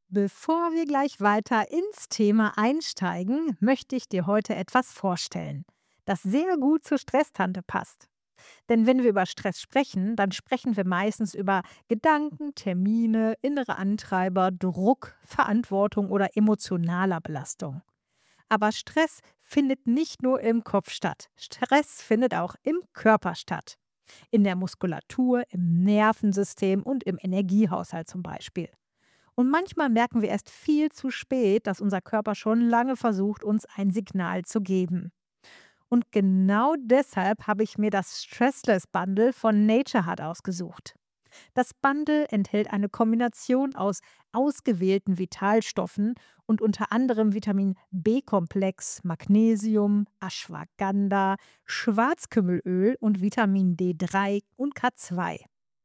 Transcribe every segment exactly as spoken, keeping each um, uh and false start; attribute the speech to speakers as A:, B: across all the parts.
A: Bevor wir gleich weiter ins Thema einsteigen, möchte ich dir heute etwas vorstellen, das sehr gut zur Stresstante passt. Denn wenn wir über Stress sprechen, dann sprechen wir meistens über Gedanken, Termine, innere Antreiber, Druck, Verantwortung oder emotionaler Belastung. Aber Stress findet nicht nur im Kopf statt. Stress findet auch im Körper statt. In der Muskulatur, im Nervensystem und im Energiehaushalt zum Beispiel. Und manchmal merken wir erst viel zu spät, dass unser Körper schon lange versucht, uns ein Signal zu geben. Und genau deshalb habe ich mir das Stressless Bundle von Nature Hut ausgesucht. Das Bundle enthält eine Kombination aus ausgewählten Vitalstoffen und unter anderem Vitamin B-Komplex, Magnesium, Ashwagandha, Schwarzkümmelöl und Vitamin D drei und K zwei.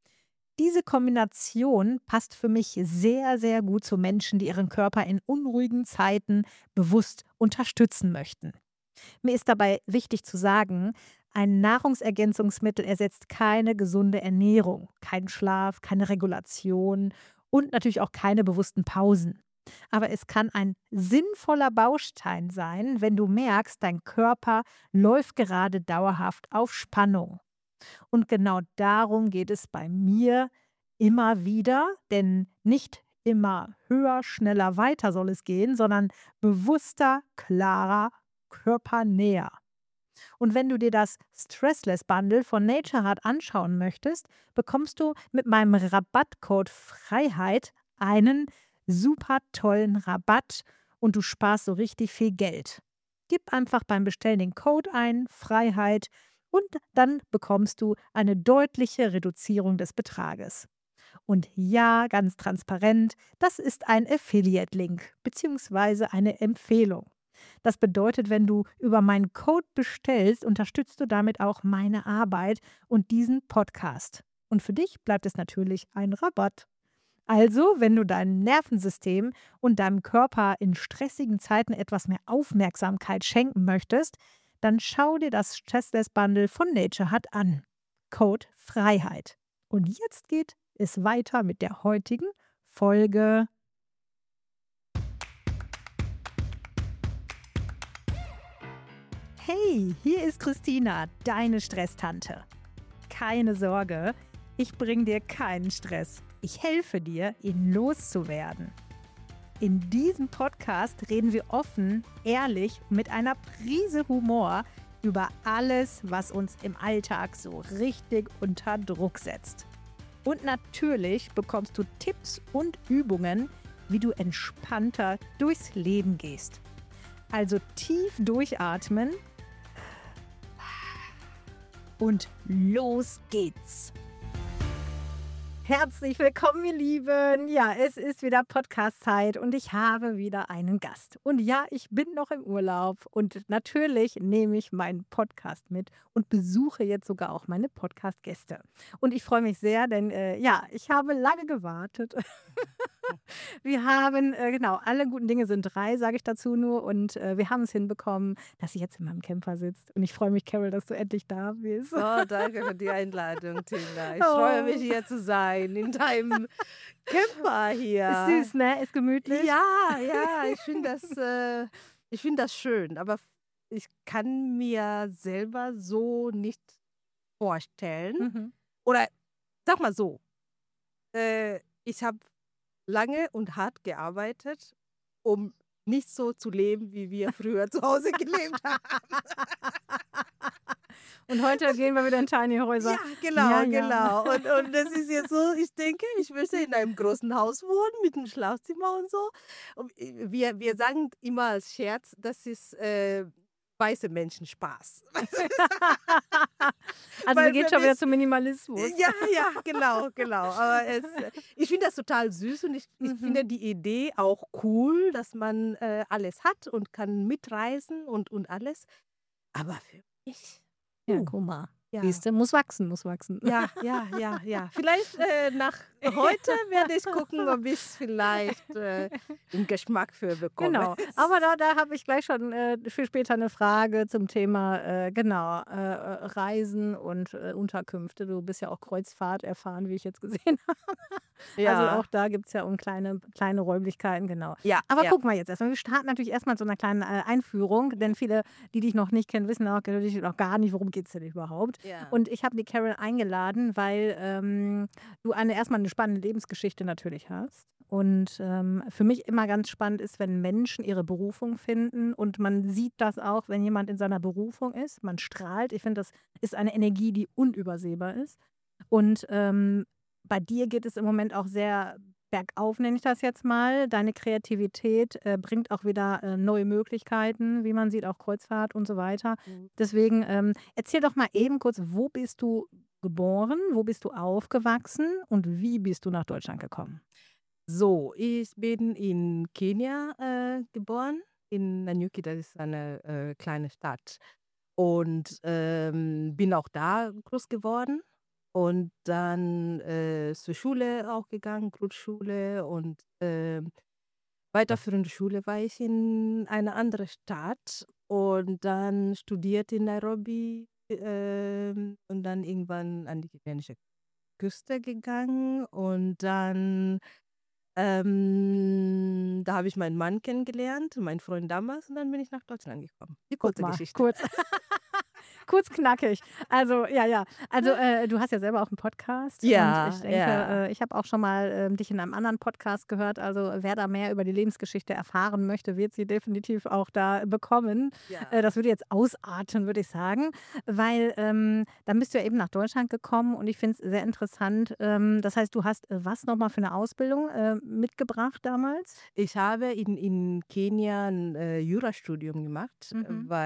A: Diese Kombination passt für mich sehr, sehr gut zu Menschen, die ihren Körper in unruhigen Zeiten bewusst unterstützen möchten. Mir ist dabei wichtig zu sagen, ein Nahrungsergänzungsmittel ersetzt keine gesunde Ernährung, keinen Schlaf, keine Regulation und natürlich auch keine bewussten Pausen. Aber es kann ein sinnvoller Baustein sein, wenn du merkst, dein Körper läuft gerade dauerhaft auf Spannung. Und genau darum geht es bei mir immer wieder, denn nicht immer höher, schneller, weiter soll es gehen, sondern bewusster, klarer, körpernäher. Und wenn du dir das Stressless Bundle von Nature Hut anschauen möchtest, bekommst du mit meinem Rabattcode Freiheit einen super tollen Rabatt und du sparst so richtig viel Geld. Gib einfach beim Bestellen den Code ein, Freiheit, und dann bekommst du eine deutliche Reduzierung des Betrages. Und ja, ganz transparent, das ist ein Affiliate-Link bzw. eine Empfehlung. Das bedeutet, wenn du über meinen Code bestellst, unterstützt du damit auch meine Arbeit und diesen Podcast. Und für dich bleibt es natürlich ein Rabatt. Also, wenn du deinem Nervensystem und deinem Körper in stressigen Zeiten etwas mehr Aufmerksamkeit schenken möchtest, dann schau dir das Stressless Bundle von Nature Hut an. Code Freiheit. Und jetzt geht es weiter mit der heutigen Folge. Hey, hier ist Christina, deine Stresstante. Keine Sorge, ich bringe dir keinen Stress. Ich helfe dir, ihn loszuwerden. In diesem Podcast reden wir offen, ehrlich und mit einer Prise Humor über alles, was uns im Alltag so richtig unter Druck setzt. Und natürlich bekommst du Tipps und Übungen, wie du entspannter durchs Leben gehst. Also tief durchatmen und los geht's. Herzlich willkommen, ihr Lieben. Ja, es ist wieder Podcast-Zeit und ich habe wieder einen Gast. Und ja, ich bin noch im Urlaub und natürlich nehme ich meinen Podcast mit und besuche jetzt sogar auch meine Podcast-Gäste. Und ich freue mich sehr, denn äh, ja, ich habe lange gewartet. Wir haben, äh, genau, alle guten Dinge sind drei, sage ich dazu nur. Und äh, wir haben es hinbekommen, dass sie jetzt in meinem Camper sitzt. Und ich freue mich, Carol, dass du endlich da bist.
B: Oh, danke für die Einladung, Tina. Ich freue mich,
A: Oh,
B: hier zu sein, in deinem Camper
A: ist
B: hier.
A: süß, ne? Ist gemütlich.
B: Ja, ja, ich finde das, äh, ich finde das schön, aber f- ich kann mir selber so nicht vorstellen.
A: Mhm.
B: Oder sag mal so, äh, ich habe lange und hart gearbeitet, um nicht so zu leben, wie wir früher zu Hause gelebt haben.
A: Und heute gehen wir wieder in Tiny Häuser.
B: Ja,
A: Ja,
B: genau,
A: ja.
B: genau. Und, und das ist jetzt so, ich denke, ich möchte in einem großen Haus wohnen mit einem Schlafzimmer und so. Und wir, wir sagen immer als Scherz, das ist äh, weiße Menschen Spaß.
A: Also wir
B: Weil
A: gehen
B: für
A: schon wieder
B: mich,
A: zum Minimalismus.
B: ja, ja, genau, genau. Aber es, ich finde das total süß und ich, ich
A: Mhm.
B: finde die Idee auch cool, dass man äh, alles hat und kann mitreisen und, und alles. Aber für mich,
A: Ja,
B: uh,
A: guck mal.
B: ja.
A: Siehste, muss wachsen, muss wachsen.
B: Ja, ja, ja, ja. Vielleicht äh, nach heute werde ich gucken, ob ich es vielleicht äh, einen Geschmack für bekomme.
A: Genau, aber da, da habe ich gleich schon äh, für später eine Frage zum Thema äh, genau äh, äh, Reisen und äh, Unterkünfte. Du bist ja auch Kreuzfahrt erfahren, wie ich jetzt gesehen habe. Also
B: Ja,
A: auch da gibt es ja um kleine, kleine Räumlichkeiten, genau.
B: ja,
A: Aber
B: ja,
A: guck mal jetzt erstmal, wir starten natürlich erstmal mit so einer kleinen äh, Einführung, denn viele, die dich noch nicht kennen, wissen auch natürlich noch gar nicht, worum geht es denn überhaupt.
B: ja.
A: Und ich habe die Carol eingeladen, weil ähm, du eine erstmal eine spannende Lebensgeschichte natürlich hast. Und ähm, für mich immer ganz spannend ist, wenn Menschen ihre Berufung finden und man sieht das auch, wenn jemand in seiner Berufung ist. Man strahlt. Ich finde, das ist eine Energie, die unübersehbar ist. Und ähm, bei dir geht es im Moment auch sehr bergauf, nenne ich das jetzt mal. Deine Kreativität äh, bringt auch wieder äh, neue Möglichkeiten, wie man sieht, auch Kreuzfahrt und so weiter.
B: Mhm.
A: Deswegen ähm, erzähl doch mal eben kurz, wo bist du geboren, wo bist du aufgewachsen und wie bist du nach Deutschland gekommen?
B: So, ich bin in Kenia äh, geboren, in Nanyuki, das ist eine äh, kleine Stadt. Und ähm, bin auch da groß geworden und dann äh, zur Schule auch gegangen, Grundschule und ähm, weiterführende Schule war ich in einer anderen Stadt und dann studiert in Nairobi ähm, und dann irgendwann an die kenianische Küste gegangen und dann ähm, da habe ich meinen Mann kennengelernt, meinen Freund damals und dann bin ich nach Deutschland gekommen. Die
A: Guck
B: kurze
A: mal,
B: Geschichte.
A: kurz. Kurz knackig. Also, ja, ja. Also, äh, du hast ja selber auch einen Podcast und ich
B: Ja,
A: denke,
B: ja.
A: äh, ich habe auch schon mal ähm, dich in einem anderen Podcast gehört. Also, wer da mehr über die Lebensgeschichte erfahren möchte, wird sie definitiv auch da bekommen. Äh,
B: Ja.
A: das würde jetzt ausarten, würde ich sagen, weil ähm, dann bist du ja eben nach Deutschland gekommen und ich finde es sehr interessant. Ähm, das heißt, du hast äh, was nochmal für eine Ausbildung äh, mitgebracht damals?
B: Ich habe in, in Kenia ein äh, Jurastudium gemacht, äh,
A: Mhm.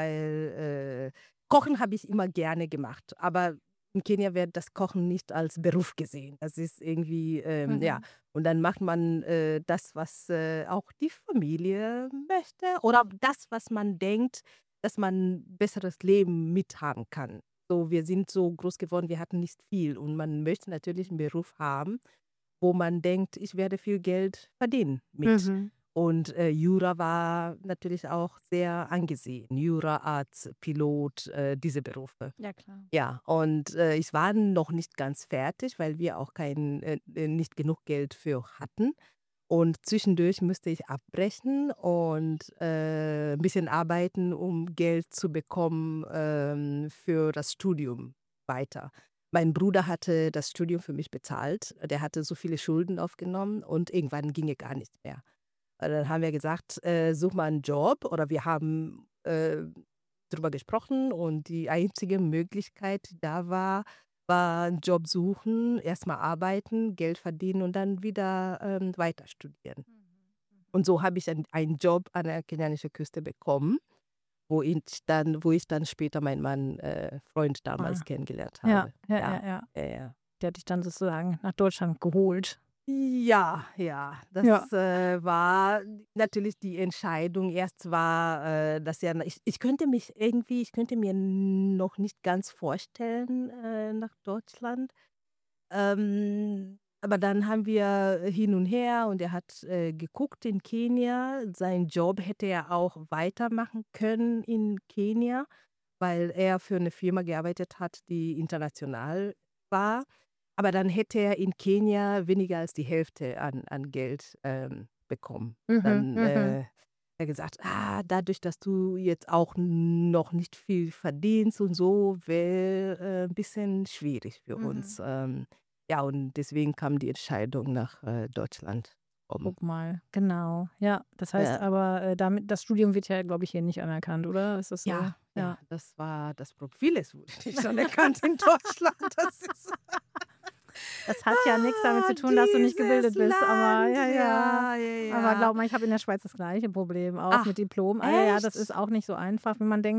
B: weil äh, Kochen habe ich immer gerne gemacht. Aber in Kenia wird das Kochen nicht als Beruf gesehen. Das ist irgendwie, ähm, ja.
A: Mhm.
B: Und dann macht man äh, das, was äh, auch die Familie möchte oder das, was man denkt, dass man ein besseres Leben mithaben kann. So, wir sind so groß geworden, wir hatten nicht viel und man möchte natürlich einen Beruf haben, wo man denkt, ich werde viel Geld verdienen mit.
A: Mhm.
B: Und äh, Jura war natürlich auch sehr angesehen. Jura, Arzt, Pilot, äh, diese Berufe.
A: Ja, klar.
B: Ja, und äh, ich war noch nicht ganz fertig, weil wir auch kein, äh, äh, nicht genug Geld für hatten. Und zwischendurch musste ich abbrechen und äh, ein bisschen arbeiten, um Geld zu bekommen ähm, für das Studium weiter. Mein Bruder hatte das Studium für mich bezahlt. Der hatte so viele Schulden aufgenommen und irgendwann ging er gar nicht mehr. Und dann haben wir gesagt, äh, such mal einen Job oder wir haben äh, drüber gesprochen und die einzige Möglichkeit, die da war, war einen Job suchen, erstmal arbeiten, Geld verdienen und dann wieder ähm, weiter studieren. Und so habe ich ein, einen Job an der kenianischen Küste bekommen, wo ich dann, wo ich dann später meinen Mann, äh, Freund damals
A: Ah.
B: kennengelernt
A: Ja,
B: habe.
A: ja,
B: Ja,
A: ja, ja.
B: ja, ja.
A: Der hat dich dann sozusagen nach Deutschland geholt.
B: Ja, ja,
A: Ja.
B: das äh, war natürlich die Entscheidung. Erst war äh, das ja, ich, ich könnte mich irgendwie, ich könnte mir noch nicht ganz vorstellen äh, nach Deutschland. Ähm, aber dann haben wir hin und her und er hat äh, geguckt in Kenia. Seinen Job hätte er auch weitermachen können in Kenia, weil er für eine Firma gearbeitet hat, die international war. Aber dann hätte er in Kenia weniger als die Hälfte an, an Geld ähm, bekommen.
A: Mhm,
B: Dann
A: mhm.
B: äh, hat er gesagt, ah, dadurch, dass du jetzt auch noch nicht viel verdienst und so, wäre äh, ein bisschen schwierig für
A: Mhm.
B: uns. Ähm, ja, und deswegen kam die Entscheidung nach äh, Deutschland. Um,
A: Guck mal, genau. Ja, das heißt
B: äh,
A: aber, äh, damit das Studium wird ja, glaube ich, hier nicht anerkannt, oder? Ist das so?
B: ja, ja,
A: Ja.
B: das war das Problem. Vieles wurde nicht anerkannt in Deutschland. Das ist
A: Das hat ja nichts damit
B: ah,
A: zu tun, dass du nicht
B: dieses
A: gebildet bist, aber
B: Land.
A: ja, ja.
B: Ja, ja,
A: Aber
B: ja.
A: glaub mal, ich habe in der Schweiz das gleiche Problem, auch
B: Ach,
A: mit Diplom. Ah, ja, ja, das ist
B: echt?
A: auch nicht so einfach, wie man denkt.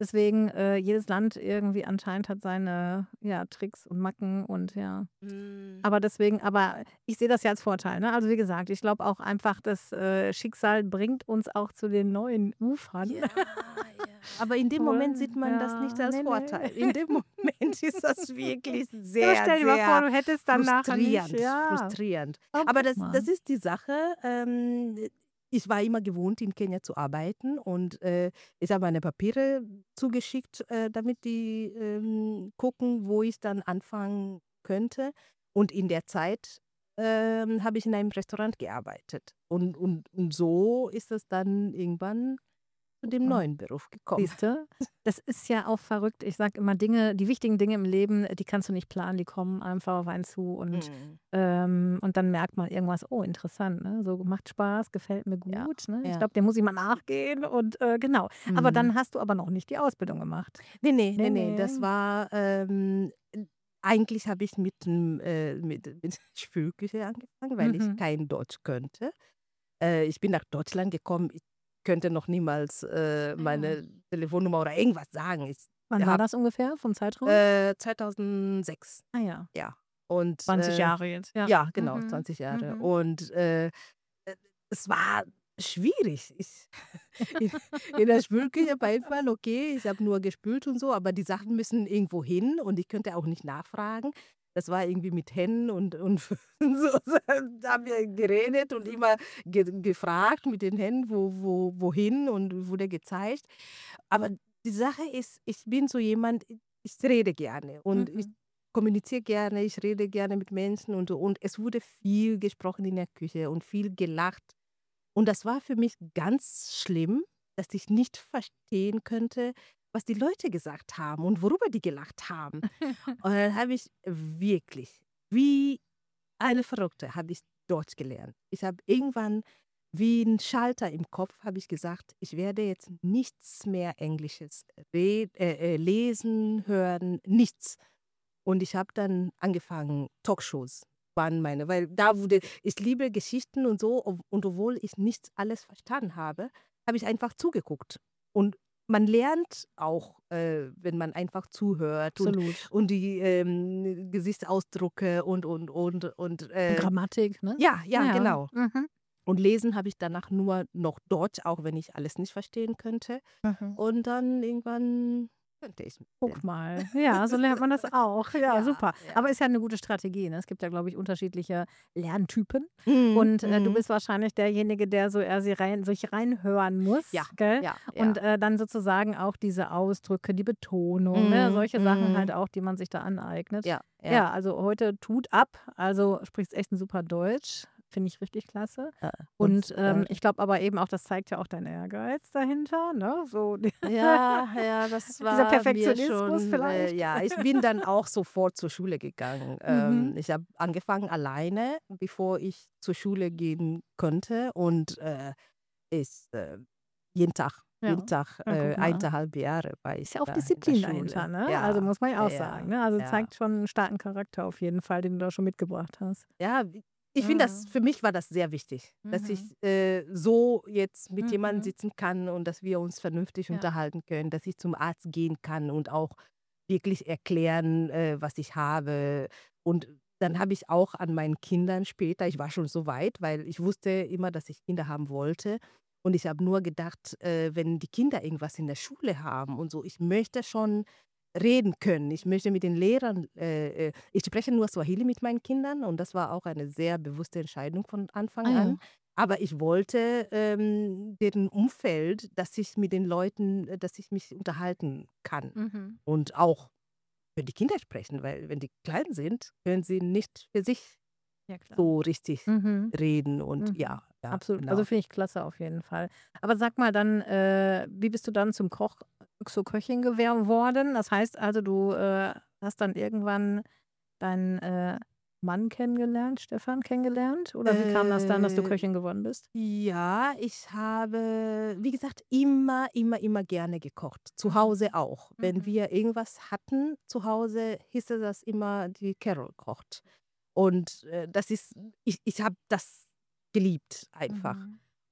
A: Deswegen, äh, jedes Land irgendwie anscheinend hat seine, ja, Tricks und Macken und ja.
B: Mhm.
A: Aber deswegen aber ich sehe das ja als Vorteil, ne? Also, wie gesagt, ich glaube auch einfach, das, äh, Schicksal bringt uns auch zu den neuen Ufern.
B: Ja, ja. Aber in dem Moment
A: Wohl,
B: sieht man das nicht
A: ja,
B: als
A: ne, ne.
B: Vorteil. In dem Moment ist das wirklich
A: Ja,
B: sehr,
A: stell dir mal vor,
B: sehr
A: du hättest dann nachher nicht,
B: frustrierend,
A: ja.
B: frustrierend.
A: Oh,
B: Aber
A: guck
B: das
A: mal.
B: das ist die Sache, ähm, ich war immer gewohnt, in Kenia zu arbeiten und, äh, ich habe meine Papiere zugeschickt, äh, damit die, ähm, gucken, wo ich dann anfangen könnte. Und in der Zeit, ähm, habe ich in einem Restaurant gearbeitet. Und und und so ist es dann irgendwann zu dem
A: Mal.
B: neuen Beruf gekommen.
A: Siehst du? Das ist ja auch verrückt. Ich sage immer, Dinge die wichtigen Dinge im Leben, die kannst du nicht planen, die kommen einfach auf einen zu und,
B: Mhm.
A: ähm und dann merkt man irgendwas: „Oh, interessant, ne? So macht Spaß, gefällt mir
B: Ja,
A: gut, ne? Ich
B: ja.
A: glaube, dem muss ich mal nachgehen“ und, äh, genau. Aber
B: Mhm.
A: dann hast du aber noch nicht die Ausbildung gemacht.
B: Ne, ne, ne,
A: Ne,
B: ne, das
A: ne.
B: war, ähm eigentlich habe ich mit 'm äh, mit mit Spülküche angefangen, weil ich
A: Mhm.
B: kein Deutsch könnte. Äh, ich bin nach Deutschland gekommen, ich könnte noch niemals, äh,
A: Ah ja.
B: meine Telefonnummer oder irgendwas sagen. Ich
A: Wann war
B: habe
A: das ungefähr vom Zeitraum?
B: äh, zweitausendsechs,
A: Ah ja,
B: ja. Und,
A: zwanzig
B: äh
A: Jahre jetzt, ja.
B: ja, genau,
A: Mhm.
B: zwanzig Jahre.
A: Mhm.
B: Und, äh, äh, es war schwierig. Ich in in der Spülküche auf jeden Fall okay, ich habe nur gespült und so, aber die Sachen müssen irgendwo hin und ich könnte auch nicht nachfragen. Das war irgendwie mit Händen und und so, da haben wir geredet und immer ge gefragt mit den Händen, wo wo wohin und wurde gezeigt. Aber die Sache ist, ich bin so jemand, ich rede gerne und ich
A: Mhm.
B: kommuniziere gerne, ich rede gerne mit Menschen und so. Und es wurde viel gesprochen in der Küche und viel gelacht. Und das war für mich ganz schlimm, dass ich nicht verstehen könnte, was die Leute gesagt haben und worüber die gelacht haben. Und dann habe ich wirklich, wie eine Verrückte, habe ich Deutsch gelernt. Ich habe irgendwann wie ein Schalter im Kopf habe ich gesagt: „Ich werde jetzt nichts mehr Englisches red äh, äh, lesen, hören, nichts.“ Und ich habe dann angefangen, Talkshows waren meine, weil da wurde, ich liebe Geschichten und so, ob und obwohl ich nicht alles verstanden habe, habe ich einfach zugeguckt. Und man lernt auch, äh, wenn man einfach zuhört und
A: Absolut.
B: und die, ähm, Gesichtsausdrücke und und und und,
A: Und
B: äh
A: Grammatik, ne?
B: ja, ja,
A: Ja.
B: genau.
A: Mhm.
B: Und lesen habe ich danach nur noch Deutsch, auch wenn ich alles nicht verstehen könnte.
A: Mhm.
B: Und dann irgendwann könnte ich 'n
A: Guck
B: bisschen.
A: mal. Ja, so lernt man das auch. Ja,
B: Ja,
A: super.
B: ja.
A: Aber ist ja 'ne gute Strategie, ne? Es gibt ja, glaube ich, unterschiedliche Lerntypen
B: Mhm,
A: und, äh, du
B: mhm.
A: bist wahrscheinlich derjenige, der so eher sie rein sich reinhören
B: Ja,
A: muss, gell?
B: ja,
A: Und,
B: ja.
A: äh, dann sozusagen auch diese Ausdrücke, die Betonung, ne,
B: Mhm,
A: solche Sachen halt
B: mhm.
A: auch, die man sich da aneignet.
B: Ja, ja.
A: Ja, also heute Hut ab. Also, sprichst echt 'n super Deutsch. Finde ich richtig klasse.
B: Äh, und
A: Und, ähm,
B: danke.
A: ich glaube aber eben auch, das zeigt ja auch deinen Ehrgeiz dahinter, ne? So
B: Ja, ja, das
A: dieser
B: war mir
A: Perfektionismus
B: schon, äh,
A: vielleicht.
B: ja, ich bin dann auch sofort zur Schule gegangen.
A: Mhm.
B: Ähm, ich habe angefangen alleine, bevor ich zur Schule gehen konnte und, äh, ich, äh jeden Tag jeden
A: Ja.
B: Tag,
A: Ja,
B: äh,
A: guck mal.
B: eineinhalb Jahre war ich
A: Ist ja auch
B: da in der
A: Disziplin
B: Schule.
A: dahinter, ne? Also,
B: Ja,
A: muss man ja
B: ja,
A: auch sagen,
B: ja,
A: ne? Also,
B: ja.
A: zeigt schon 'n starken Charakter auf jeden Fall, den du da schon mitgebracht hast.
B: Ja, w ich finde das,
A: Mhm.
B: für mich war das sehr wichtig, dass ich,
A: Mhm.
B: äh, so jetzt mit jemandem
A: Mhm.
B: sitzen kann und dass wir uns vernünftig
A: Ja.
B: unterhalten können, dass ich zum Arzt gehen kann und auch wirklich erklären, äh, was ich habe. Und dann habe ich auch an meinen Kindern später, ich war schon so weit, weil ich wusste immer, dass ich Kinder haben wollte. Und ich habe nur gedacht, äh, wenn die Kinder irgendwas in der Schule haben und so, ich möchte schon reden können. Ich möchte mit den Lehrern, äh, äh ich spreche nur Swahili mit meinen Kindern und das war auch eine sehr bewusste Entscheidung von
A: Ah
B: Anfang an.
A: ja.
B: Aber ich wollte, ähm, deren Umfeld, dass ich mit den Leuten, äh, dass ich mich unterhalten kann
A: Mhm.
B: und auch für die Kinder sprechen, weil wenn die klein sind, können sie nicht für sich
A: Ja klar.
B: so richtig
A: Mhm.
B: reden und
A: Mhm.
B: ja, ja,
A: Absolut. Also,
B: genau.
A: finde ich klasse auf jeden Fall. Aber sag mal dann, äh, wie bist du dann zum Koch zur Köchin gewer worden? Das heißt also, du, äh, hast dann irgendwann deinen, äh, Mann kennengelernt, Stefan kennengelernt? Oder wie kam das dann, dass du
B: Äh
A: Köchin geworden bist?
B: Ja, ich habe, wie gesagt, immer, immer, immer gerne gekocht. Zu Hause
A: Mhm.
B: auch. Wenn
A: Mhm.
B: wir irgendwas hatten zu Hause, hieß es das immer, die Carol kocht. Und, äh, das ist, ich ich habe das geliebt einfach.
A: Mhm.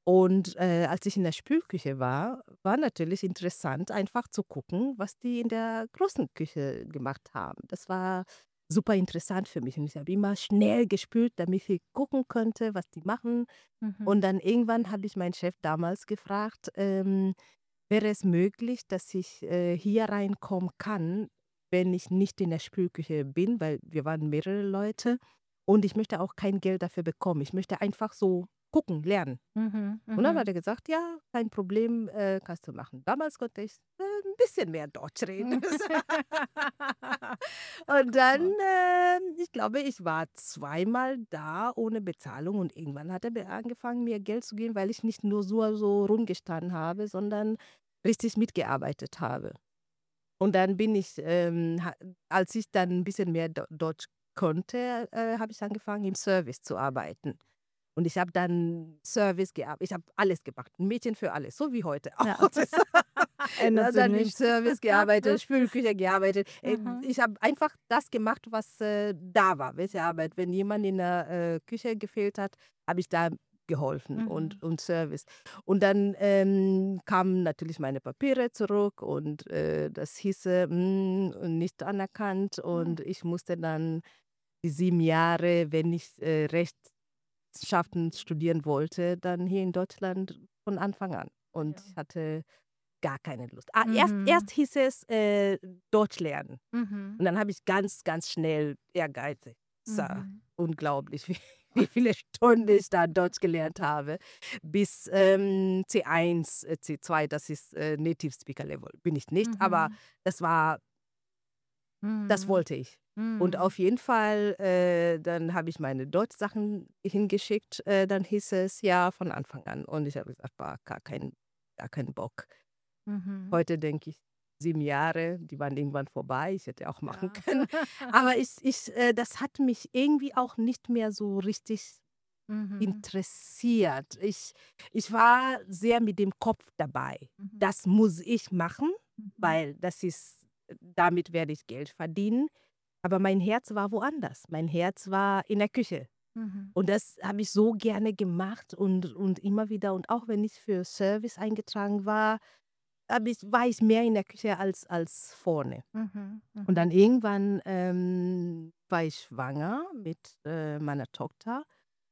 B: Und äh, als ich in der Spülküche war, war natürlich interessant, einfach zu gucken, was die in der großen Küche gemacht haben. Das war super interessant für mich. Und ich habe immer schnell gespült, damit ich gucken konnte, was die machen.
A: Mhm.
B: Und dann irgendwann habe ich meinen Chef damals gefragt, ähm, wäre es möglich, dass ich äh, hier reinkommen kann, wenn ich nicht in der Spülküche bin, weil wir waren mehrere Leute und ich möchte auch kein Geld dafür bekommen. Ich möchte einfach so gucken, lernen.
A: Mhm.
B: Und dann hat
A: Mhm.
B: er gesagt, ja, kein Problem, äh, kannst du machen. Damals konnte ich äh, ein bisschen mehr Deutsch reden. Und dann,
A: Super.
B: äh, ich glaube, ich war zweimal da ohne Bezahlung und irgendwann hat er be- angefangen, mir Geld zu geben, weil ich nicht nur so, so rumgestanden habe, sondern richtig mitgearbeitet habe. Und dann bin ich, ähm, ha- als ich dann ein bisschen mehr Do Deutsch konnte, äh, habe ich angefangen, im Service zu arbeiten. Und ich habe dann Service gearbeitet. Ich habe alles gemacht. Ein Mädchen für alles, so wie heute auch.
A: Ja. Ändert
B: Ja,
A: sich
B: dann im
A: nicht.
B: Service gearbeitet, Spülküche gearbeitet. Äh,
A: Mhm.
B: Ich habe einfach das gemacht, was äh, da war, welche Arbeit. Wenn jemand in der äh, Küche gefehlt hat, habe ich da geholfen und,
A: Mhm.
B: und Service. Und dann ähm, kamen natürlich meine Papiere zurück und äh, das hieße mm, nicht anerkannt
A: Mhm.
B: und ich musste dann die sieben Jahre, wenn ich äh, Rechtswissenschaften studieren wollte, dann hier in Deutschland von Anfang an. Und
A: Ja.
B: ich hatte gar keine Lust. Ah, erst,
A: Mhm.
B: erst hieß es äh, Deutsch lernen.
A: Mhm.
B: Und dann habe ich ganz, ganz schnell ehrgeizig. So,
A: Mhm.
B: unglaublich, wie, wie viele Stunden ich da Deutsch gelernt habe. Bis ähm, C eins, äh, C zwei, das ist äh, Native Speaker Level. Bin ich nicht, aber
A: Mhm.
B: das war, das
A: Mhm.
B: wollte ich. Und
A: Mhm.
B: auf jeden Fall, äh, dann habe ich meine Deutschsachen hingeschickt. Äh, dann hieß es ja von Anfang an. Und ich habe gesagt, war gar kein, gar keinen Bock.
A: Mhm.
B: Heute denke ich, sieben Jahre, die waren irgendwann vorbei. Ich hätte auch machen
A: Ja.
B: können. Aber ich, ich, äh, das hat mich irgendwie auch nicht mehr so richtig
A: Mhm.
B: interessiert. Ich, ich war sehr mit dem Kopf dabei.
A: Mhm.
B: Das muss ich machen,
A: Mhm.
B: weil das ist, damit werde ich Geld verdienen. Aber mein Herz war woanders. Mein Herz war in der Küche.
A: Mhm.
B: Und das habe ich so gerne gemacht und, und immer wieder. Und auch wenn ich für Service eingetragen war, hab ich, war ich mehr in der Küche als, als vorne.
A: Mhm.
B: Und
A: Mhm.
B: dann irgendwann ähm, war ich schwanger mit äh, meiner Tochter.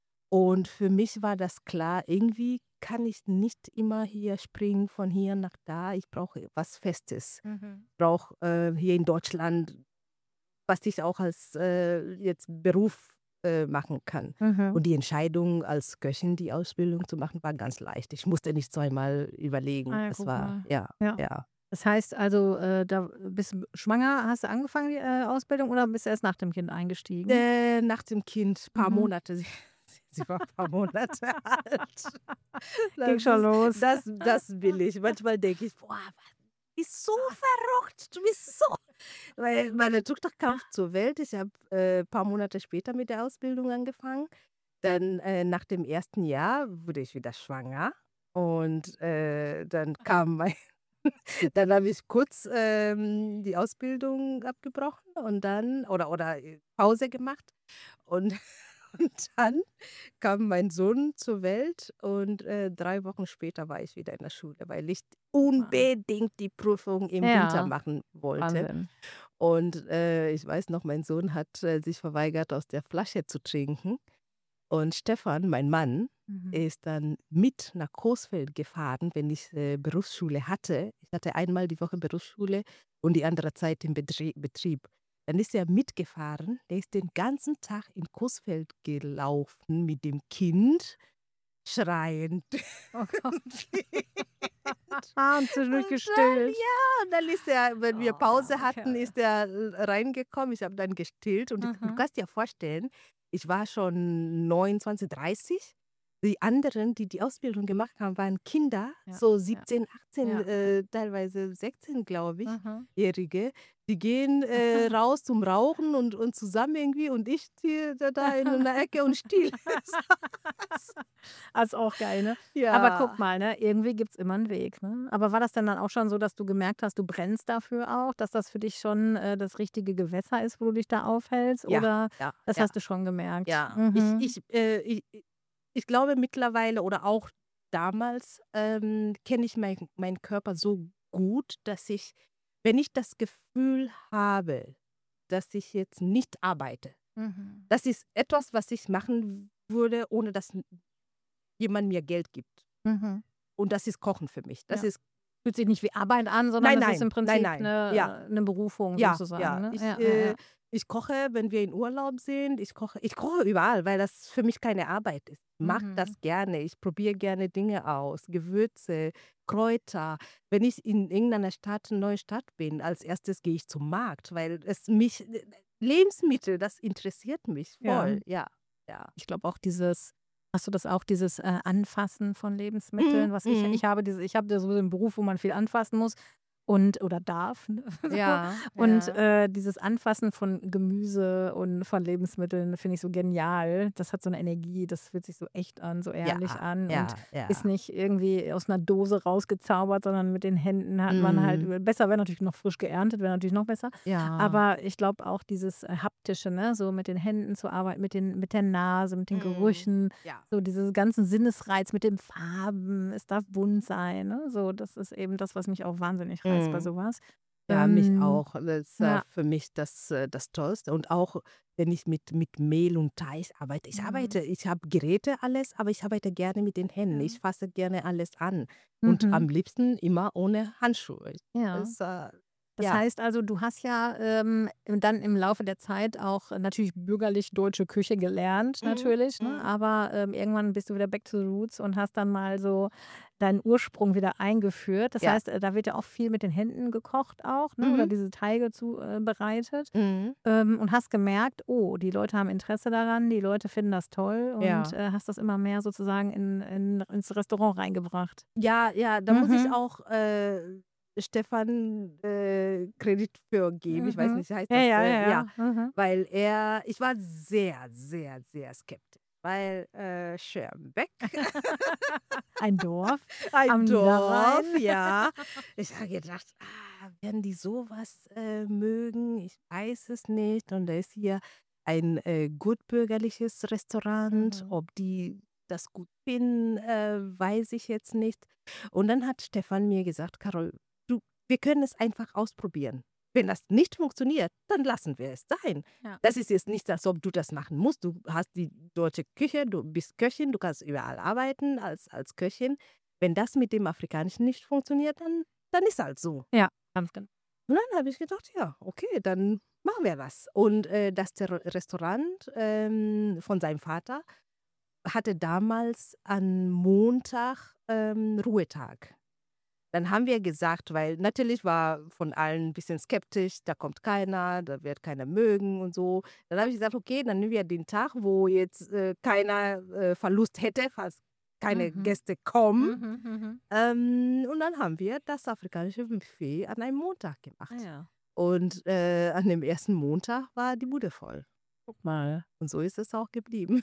B: Und für mich war das klar, irgendwie kann ich nicht immer hier springen von hier nach da. Ich brauche was Festes.
A: Mhm.
B: Ich brauche äh, hier in Deutschland, was ich auch als äh, jetzt Beruf äh, machen kann.
A: Mhm.
B: Und die Entscheidung, als Köchin die Ausbildung zu machen, war ganz leicht. Ich musste nicht zweimal überlegen.
A: Ah ja,
B: Es
A: guck
B: war,
A: mal.
B: ja,
A: Ja.
B: ja.
A: Das heißt also, äh, da bist du schwanger, hast du angefangen, die, äh, Ausbildung oder bist du erst nach dem Kind eingestiegen?
B: Äh, nach dem Kind, paar
A: Mhm.
B: Monate. Sie, sie war ein paar Monate alt.
A: Ging
B: Das
A: schon
B: ist,
A: los.
B: das, das will ich. Manchmal denke ich, boah, du bist so verrückt, du bist so. Weil meine Tochter kam zur Welt. Ich habe ein äh, paar Monate später mit der Ausbildung angefangen. Dann äh, nach dem ersten Jahr wurde ich wieder schwanger. Und äh, dann kam mein, dann habe ich kurz ähm, die Ausbildung abgebrochen und dann, oder, oder äh, Pause gemacht. Und, und dann kam mein Sohn zur Welt und äh, drei Wochen später war ich wieder in der Schule, weil ich
A: Wow.
B: unbedingt die Prüfung im Winter
A: Ja,
B: machen wollte.
A: Wahnsinn.
B: Und äh, ich weiß noch, mein Sohn hat äh, sich verweigert, aus der Flasche zu trinken. Und Stefan, mein Mann,
A: Mhm.
B: ist dann mit nach Coesfeld gefahren, wenn ich äh, Berufsschule hatte. Ich hatte einmal die Woche Berufsschule und die andere Zeit im Betrie Betrieb. Dann ist er mitgefahren. Der ist den ganzen Tag in Coesfeld gelaufen mit dem Kind, schreiend.
A: Oh Gott.
B: Und
A: Und zwischendurch
B: dann,
A: gestillt.
B: ja, und dann ist er, wenn wir
A: Oh, der
B: Pause
A: arme
B: hatten,
A: Kerl.
B: ist er äh, reingekommen. Ich habe dann gestillt und ich, du
A: Mhm.
B: kannst dir vorstellen, ich war schon neunundzwanzig, dreißig. Die anderen, die die Ausbildung gemacht haben, waren Kinder,
A: Ja,
B: so
A: ja,
B: siebzehn, achtzehn,
A: ja, ja.
B: äh, teilweise sechzehn, glaube ich,
A: Mhm.
B: Jährige. Die gehen äh, raus zum Rauchen und, und zusammen irgendwie und ich stehe da, da in einer Ecke und still.
A: Ah, ist auch geil, ne? Aber guck
B: Ja,
A: mal, ne, irgendwie gibt's immer einen Weg, ne? Aber war das denn dann auch schon so, dass du gemerkt hast, du brennst dafür auch, dass das für dich schon, äh, das richtige Gewässer ist, wo du dich da aufhältst,
B: ja,
A: oder
B: ja,
A: das
B: ja.
A: hast du schon gemerkt?
B: Ja, ich
A: Mhm.
B: ich, äh, ich ich glaube mittlerweile oder auch damals ähm, kenne ich mein, meinen Körper so gut, dass ich, wenn ich das Gefühl habe, dass ich jetzt nicht arbeite,
A: Mhm.
B: das ist etwas, was ich machen würde, ohne dass n- jemand mir Geld gibt.
A: Mhm.
B: Und das ist Kochen für mich. Das
A: Ja.
B: ist,
A: Fühlt sich nicht wie Arbeit an, sondern
B: nein,
A: das ist im
B: nein, nein,
A: Prinzip
B: nein. Ja,
A: eine, äh 'ne Berufung
B: ja,
A: sozusagen,
B: ja.
A: ne?
B: Ich,
A: Ja, ja,
B: äh,
A: ja.
B: ich koche, wenn wir in Urlaub sind. Ich koche, ich koche überall, weil das für mich keine Arbeit ist. Ich mache
A: Mhm.
B: das gerne. Ich probiere gerne Dinge aus, Gewürze, Kräuter. Wenn ich in irgendeiner Stadt, eine neue Stadt bin, als erstes gehe ich zum Markt, weil es mich, Lebensmittel, das interessiert mich
A: Ja.
B: voll. Ja, ja.
A: Ich glaube auch dieses hast du das auch, dieses, äh, Anfassen von
B: Mhm,
A: Lebensmitteln, was ich
B: mhm.
A: ich habe diese ich habe da so einen Beruf, wo man viel anfassen muss und oder darf, ne? So.
B: Ja,
A: Und,
B: ja,
A: äh, dieses Anfassen von Gemüse und von Lebensmitteln finde ich so genial. Das hat so eine Energie, das fühlt sich so echt an, so ehrlich
B: ja,
A: an und
B: ja,
A: ist
B: ja.
A: nicht irgendwie aus einer Dose rausgezaubert, sondern mit den Händen hat man halt
B: Mhm.
A: über besser wäre natürlich noch frisch geerntet, wäre natürlich noch besser.
B: Ja.
A: Aber ich glaube auch dieses, äh, Haptische, ne, so mit den Händen zu arbeiten, mit den mit der Nase, mit den
B: Mhm.
A: Gerüchen,
B: Ja.
A: so diese ganzen Sinnesreiz mit den Farben. Es darf bunt sein, ne? So, das ist eben das, was mich auch wahnsinnig reizt bei
B: Mhm.
A: sowas.
B: Ja, mich
A: Ähm,
B: auch. Das ist, äh,
A: ja.
B: für mich das, äh, das Tollste. Und auch wenn ich mit, mit Mehl und Teig arbeite. Ich
A: Mhm.
B: arbeite, ich habe Geräte, alles, aber ich arbeite gerne mit den Händen.
A: Ja.
B: Ich fasse gerne alles an. Und
A: Mhm.
B: am liebsten immer ohne Handschuhe.
A: Ja.
B: Das, äh,
A: Das
B: ja.
A: heißt also, du hast ja, ähm, dann im Laufe der Zeit auch äh, natürlich bürgerlich deutsche Küche gelernt
B: Mhm.
A: natürlich, ne?
B: Mhm.
A: Aber, ähm, irgendwann bist du wieder back to the roots und hast dann mal so deinen Ursprung wieder eingeführt. Das
B: Ja.
A: heißt, äh, da wird ja auch viel mit den Händen gekocht auch, ne, oder
B: Mhm.
A: diese Teige zu äh, bereitet,
B: Mhm.
A: ähm, und hast gemerkt: „Oh, die Leute haben Interesse daran, die Leute finden das toll“ und,
B: Ja.
A: äh, hast das immer mehr sozusagen in in ins Restaurant reingebracht.
B: Ja, ja, da muss ich
A: Mhm.
B: auch äh, Stefan äh, Kredit für geben. Ich weiß
A: Mhm.
B: nicht, heißt
A: Ja,
B: das,
A: ja, ja,
B: äh, ja,
A: ja. Mhm.
B: weil er, ich war sehr, sehr, sehr skeptisch, weil äh, Schermbeck,
A: Ein Dorf
B: ein
A: am Niederrhein.
B: Dorf, ja. Ich habe gedacht, ah, werden die sowas äh, mögen? Ich weiß es nicht. Und da ist hier ein äh, gutbürgerliches Restaurant.
A: Mhm.
B: Ob die das gut finden, äh, weiß ich jetzt nicht. Und dann hat Stefan mir gesagt, Carol, du, wir können es einfach ausprobieren. Wenn das nicht funktioniert, dann lassen wir es sein.
A: Ja.
B: Das ist jetzt nicht, als ob du das machen musst. Du hast die deutsche Küche, du bist Köchin, du kannst überall arbeiten als, als Köchin. Wenn das mit dem Afrikanischen nicht funktioniert, dann, dann ist halt so.
A: Ja, ganz genau.
B: Und dann habe ich gedacht, ja, okay, dann machen wir das. Und äh, das Ter- Restaurant ähm, von seinem Vater hatte damals an Montag ähm, Ruhetag. Dann haben wir gesagt, weil natürlich war von allen ein bisschen skeptisch, da kommt keiner, da wird keiner mögen und so. Dann habe ich gesagt, okay, dann nehmen wir den Tag, wo jetzt äh, keiner äh, Verlust hätte, falls keine
A: Mhm.
B: Gäste kommen.
A: Mhm, mhm.
B: Ähm, und dann haben wir das afrikanische Buffet an einem Montag
A: Ah
B: gemacht.
A: ja,
B: Und äh, an dem ersten Montag war die Bude voll.
A: guck mal.
B: Und so ist es auch geblieben.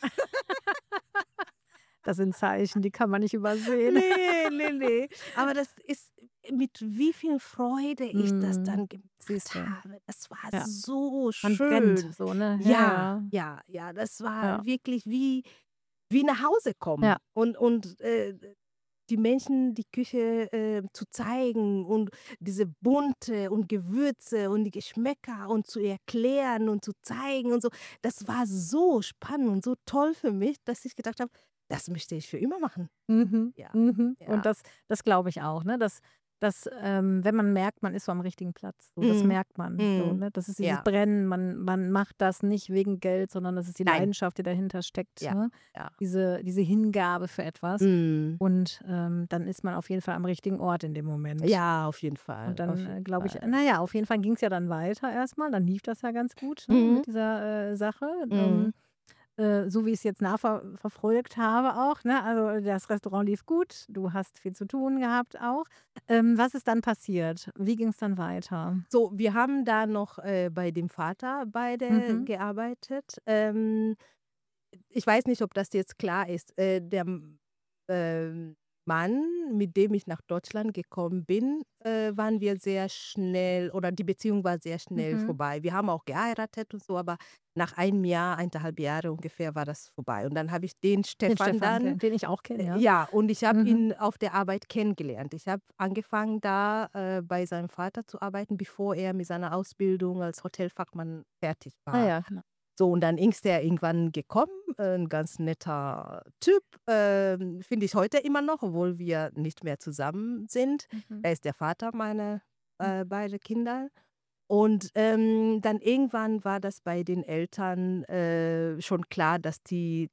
A: Das sind Zeichen, die kann man nicht übersehen.
B: Ne, ne, ne. Aber das ist mit wie viel Freude ich das
A: Mhm.
B: dann gemacht
A: Siehst du.
B: habe. Das war
A: Ja,
B: so
A: man brennt
B: schön.
A: so, ne? Ja,
B: Ja,
A: ja.
B: ja, ja, das war
A: Ja,
B: wirklich wie wie nach Hause kommen
A: ja.
B: und und, äh, die Menschen die Küche, äh, zu zeigen und diese bunte und Gewürze und die Geschmäcker und zu erklären und zu zeigen und so. Das war so spannend und so toll für mich, dass ich gedacht habe: „Das möchte ich für immer machen.“
A: Mhm,
B: Ja,
A: mhm. Und
B: ja.
A: das das glaube ich auch, ne? Dass dass, ähm, wenn man merkt, man ist so am richtigen Platz, so, das
B: Mhm.
A: merkt man so,
B: Mhm.
A: ne? Das ist dieses
B: Ja.
A: Brennen, man man macht das nicht wegen Geld, sondern das ist die
B: Nein.
A: Leidenschaft, die dahinter steckt,
B: Ja,
A: ne?
B: ja.
A: Diese diese Hingabe für etwas.
B: Mhm.
A: Und, ähm, dann ist man auf jeden Fall am richtigen Ort in dem Moment.
B: Ja, auf jeden
A: Und
B: Fall,
A: dann,
B: auf
A: äh,
B: jeden
A: glaube ich
B: Fall.
A: na ja, auf jeden Fall ging's ja dann weiter erstmal. Dann lief das ja ganz gut, ne,
B: Mhm.
A: mit dieser, äh, Sache.
B: Mhm.
A: Ähm, äh, so wie ich's jetzt nachverfolgt habe auch, ne? Also, das Restaurant lief gut, du hast viel zu tun gehabt auch. Ähm, was ist dann passiert? Wie ging's dann weiter?
B: So, wir haben da noch, äh, bei dem Vater beide
A: Mhm.
B: gearbeitet. Ähm, ich weiß nicht, ob das jetzt klar ist. Äh, der, ähm Mann, mit dem ich nach Deutschland gekommen bin, äh, waren wir sehr schnell oder die Beziehung war sehr schnell
A: Mhm.
B: vorbei. Wir haben auch geheiratet und so, aber nach einem Jahr, eineinhalb Jahre ungefähr war das vorbei. Und dann habe ich den
A: Den
B: Stefan
A: Stefan,
B: dann
A: den den ich auch kenne,
B: äh,
A: ja.
B: ja, und ich habe
A: Mhm.
B: ihn auf der Arbeit kennengelernt. Ich habe angefangen, da, äh, bei seinem Vater zu arbeiten, bevor er mit seiner Ausbildung als Hotelfachmann fertig
A: Ah
B: war.
A: ja, genau.
B: So, und dann ist er irgendwann gekommen, äh, 'n ganz netter Typ, ähm, finde ich heute immer noch, obwohl wir nicht mehr zusammen sind.
A: Mhm.
B: Er ist der Vater meiner,
A: Mhm.
B: äh, beide Kinder. Und, ähm, dann irgendwann war das bei den Eltern, äh, schon klar, dass die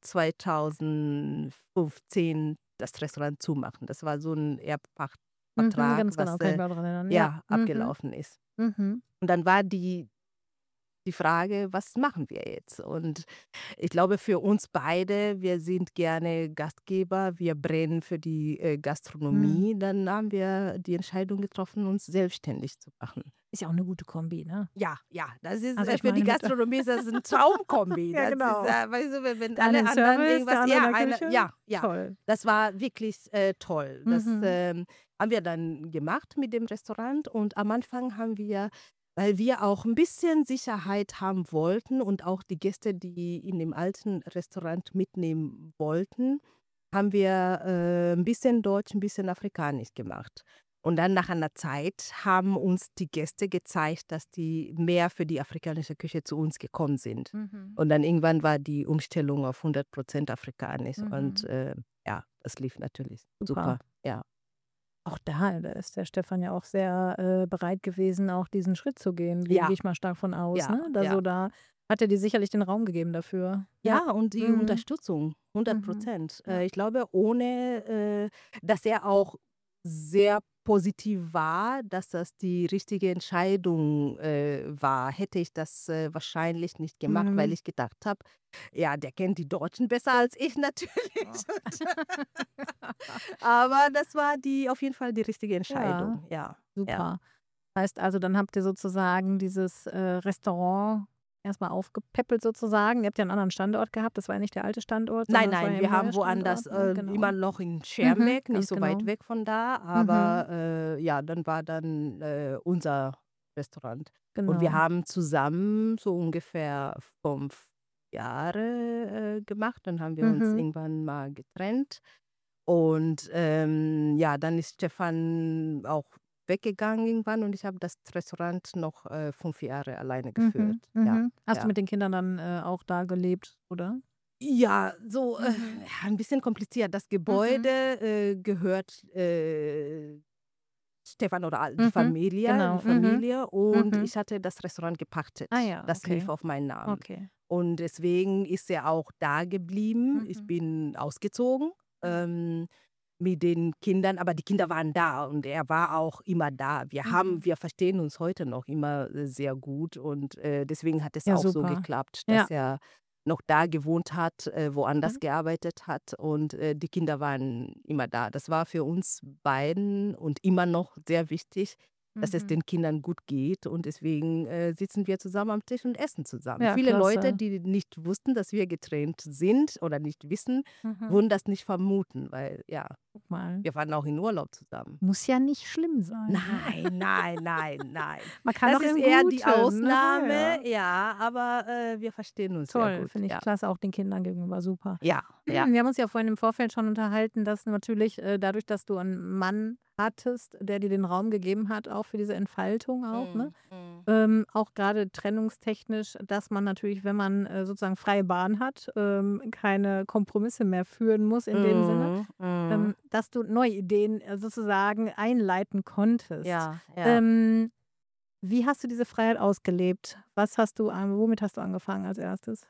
B: zweitausendfünfzehn das Restaurant zumachen. Das war so 'n
A: Mhm,
B: Erbpachtvertrag,
A: ganz genau,
B: was,
A: kann ich
B: äh,
A: mich auch dran erinnern. Ja.
B: ja,
A: Mhm.
B: abgelaufen ist.
A: Mhm.
B: Und dann war die die Frage: „Was machen wir jetzt?“ Und ich glaube, für uns beide, wir sind gerne Gastgeber, wir brennen für die, äh,
A: Mhm.
B: Gastronomie. Dann haben wir die Entscheidung getroffen, uns selbstständig zu machen.
A: Ist ja auch 'ne gute Kombi, ne?
B: Ja, ja, das ist
A: Also,
B: äh,
A: ich
B: für die
A: meine mit
B: Gastronomie ist das 'n Traumkombi.
A: ja,
B: Das ist,
A: genau.
B: äh, weißt du, wenn wenn
A: Der eine
B: alle
A: im
B: anderen
A: Service, der
B: irgendwas
A: andere in
B: ja,
A: der
B: eine
A: Küche.
B: ja, ja,
A: Toll.
B: das war wirklich, äh, toll. Das,
A: Mhm.
B: ähm, haben wir dann gemacht mit dem Restaurant und am Anfang haben wir weil wir auch 'n bisschen Sicherheit haben wollten und auch die Gäste, die in dem alten Restaurant mitnehmen wollten, haben wir, äh, 'n bisschen Deutsch, 'n bisschen Afrikanisch gemacht. Und dann nach einer Zeit haben uns die Gäste gezeigt, dass die mehr für die afrikanische Küche zu uns gekommen sind.
A: Mhm.
B: Und dann irgendwann war die Umstellung auf hundert Prozent afrikanisch und,
A: Mhm.
B: äh, ja, das lief natürlich
A: Super.
B: super, ja.
A: Auch da, da ist der Stefan ja auch sehr, äh, bereit gewesen, auch diesen Schritt zu gehen, gehe gehe
B: Ja,
A: ich mal stark von aus,
B: ja,
A: ne? Da
B: ja.
A: so da hat er dir sicherlich den Raum gegeben dafür. Ja.
B: Ja, und die
A: Mhm.
B: Unterstützung, hundert
A: Mhm.
B: Prozent.
A: Ja.
B: Äh, ich glaube, ohne, äh, dass er auch sehr positiv war, dass das die richtige Entscheidung, äh, war, hätte ich das, äh, wahrscheinlich nicht gemacht, weil
A: Mhm.
B: ich gedacht habe: „Ja, der kennt die Deutschen besser als ich natürlich.“
A: Oh.
B: Und aber das war die auf jeden Fall die richtige
A: Ja,
B: Entscheidung. Ja, ja.
A: super. Heißt also, dann habt ihr sozusagen dieses, äh, Restaurant erst mal aufgepäppelt sozusagen. Ihr habt ja 'n anderen Standort gehabt. Das war ja nicht der alte Standort,
B: Nein,
A: sondern es war
B: nein,
A: ja 'n
B: wir
A: neuer
B: haben
A: Standort,
B: woanders,
A: ne?
B: äh, immer
A: Genau.
B: noch in
A: Mhm,
B: Schermbeck, nicht
A: ganz
B: so weit
A: genau.
B: weg von da,
A: Mhm.
B: aber, äh, ja, dann war dann, äh, unser Restaurant. Und wir
A: Genau.
B: haben zusammen so ungefähr fünf Jahre, äh, gemacht. Dann haben wir uns
A: Mhm.
B: irgendwann mal getrennt. Und, ähm, ja, dann ist Stefan auch weggegangen irgendwann und ich habe das Restaurant noch, äh, fünf Jahre alleine geführt.
A: Mhm,
B: Ja,
A: mhm. Hast du
B: ja.
A: mit den Kindern dann, äh, auch da gelebt, oder?
B: Ja, so, äh,
A: Mhm.
B: ja, 'n bisschen kompliziert. Das Gebäude,
A: Mhm.
B: äh, gehört, äh, Stefan oder all die
A: Mhm.
B: Familie die
A: Genau. Mhm.
B: Familie und
A: Mhm.
B: ich hatte das Restaurant
A: Ah
B: gepachtet.
A: ja,
B: Das lief
A: okay.
B: auf meinen Namen.
A: Okay.
B: Und deswegen ist er auch da geblieben. Ich
A: Mhm.
B: bin ausgezogen,
A: Mhm.
B: ähm, mit den Kindern, aber die Kinder waren da und er war auch immer da. Wir haben
A: Mhm.
B: wir verstehen uns heute noch immer, äh, sehr gut und, äh, deswegen hat es
A: Ja,
B: auch so
A: super.
B: geklappt,
A: Ja.
B: dass er noch da gewohnt hat, äh, woanders
A: Mhm.
B: gearbeitet hat und, äh, die Kinder waren immer da. Das war für uns beiden und immer noch sehr wichtig, dass es
A: Mhm.
B: den Kindern gut geht und deswegen, äh, sitzen wir zusammen am Tisch und essen zusammen.
A: Ja,
B: Viele Leute,
A: klasse.
B: die nicht wussten, dass wir getrennt sind oder nicht wissen,
A: Mhm.
B: würden das nicht vermuten, weil, ja,
A: Guck mal.
B: wir waren auch in Urlaub zusammen.
A: Muss ja nicht schlimm sein, ne?
B: Nein, nein, nein, nein.
A: Man kann
B: Das
A: auch
B: ist
A: im
B: eher die
A: Guten, ne?
B: Ausnahme,
A: Ja.
B: ja, aber, äh, wir verstehen uns sehr
A: Toll,
B: gut,
A: finde ich
B: ja.
A: klasse, auch den Kindern gegenüber super.
B: Ja, ja.
A: Wir haben uns ja vorhin im Vorfeld schon unterhalten, dass natürlich, äh, dadurch, dass du einen Mann hattest, der dir den Raum gegeben hat, auch für diese Entfaltung auch, ne?
B: Mhm, mhm.
A: Ähm, auch grade trennungstechnisch, dass man natürlich, wenn man, äh, sozusagen freie Bahn hat, ähm, keine Kompromisse mehr führen muss in dem Sinne,
B: Mhm, mhm.
A: ähm, dass du neue Ideen, äh, sozusagen einleiten konntest.
B: Ja, ja.
A: Ähm, wie hast du diese Freiheit ausgelebt? Was hast du an womit hast du angefangen als Erstes?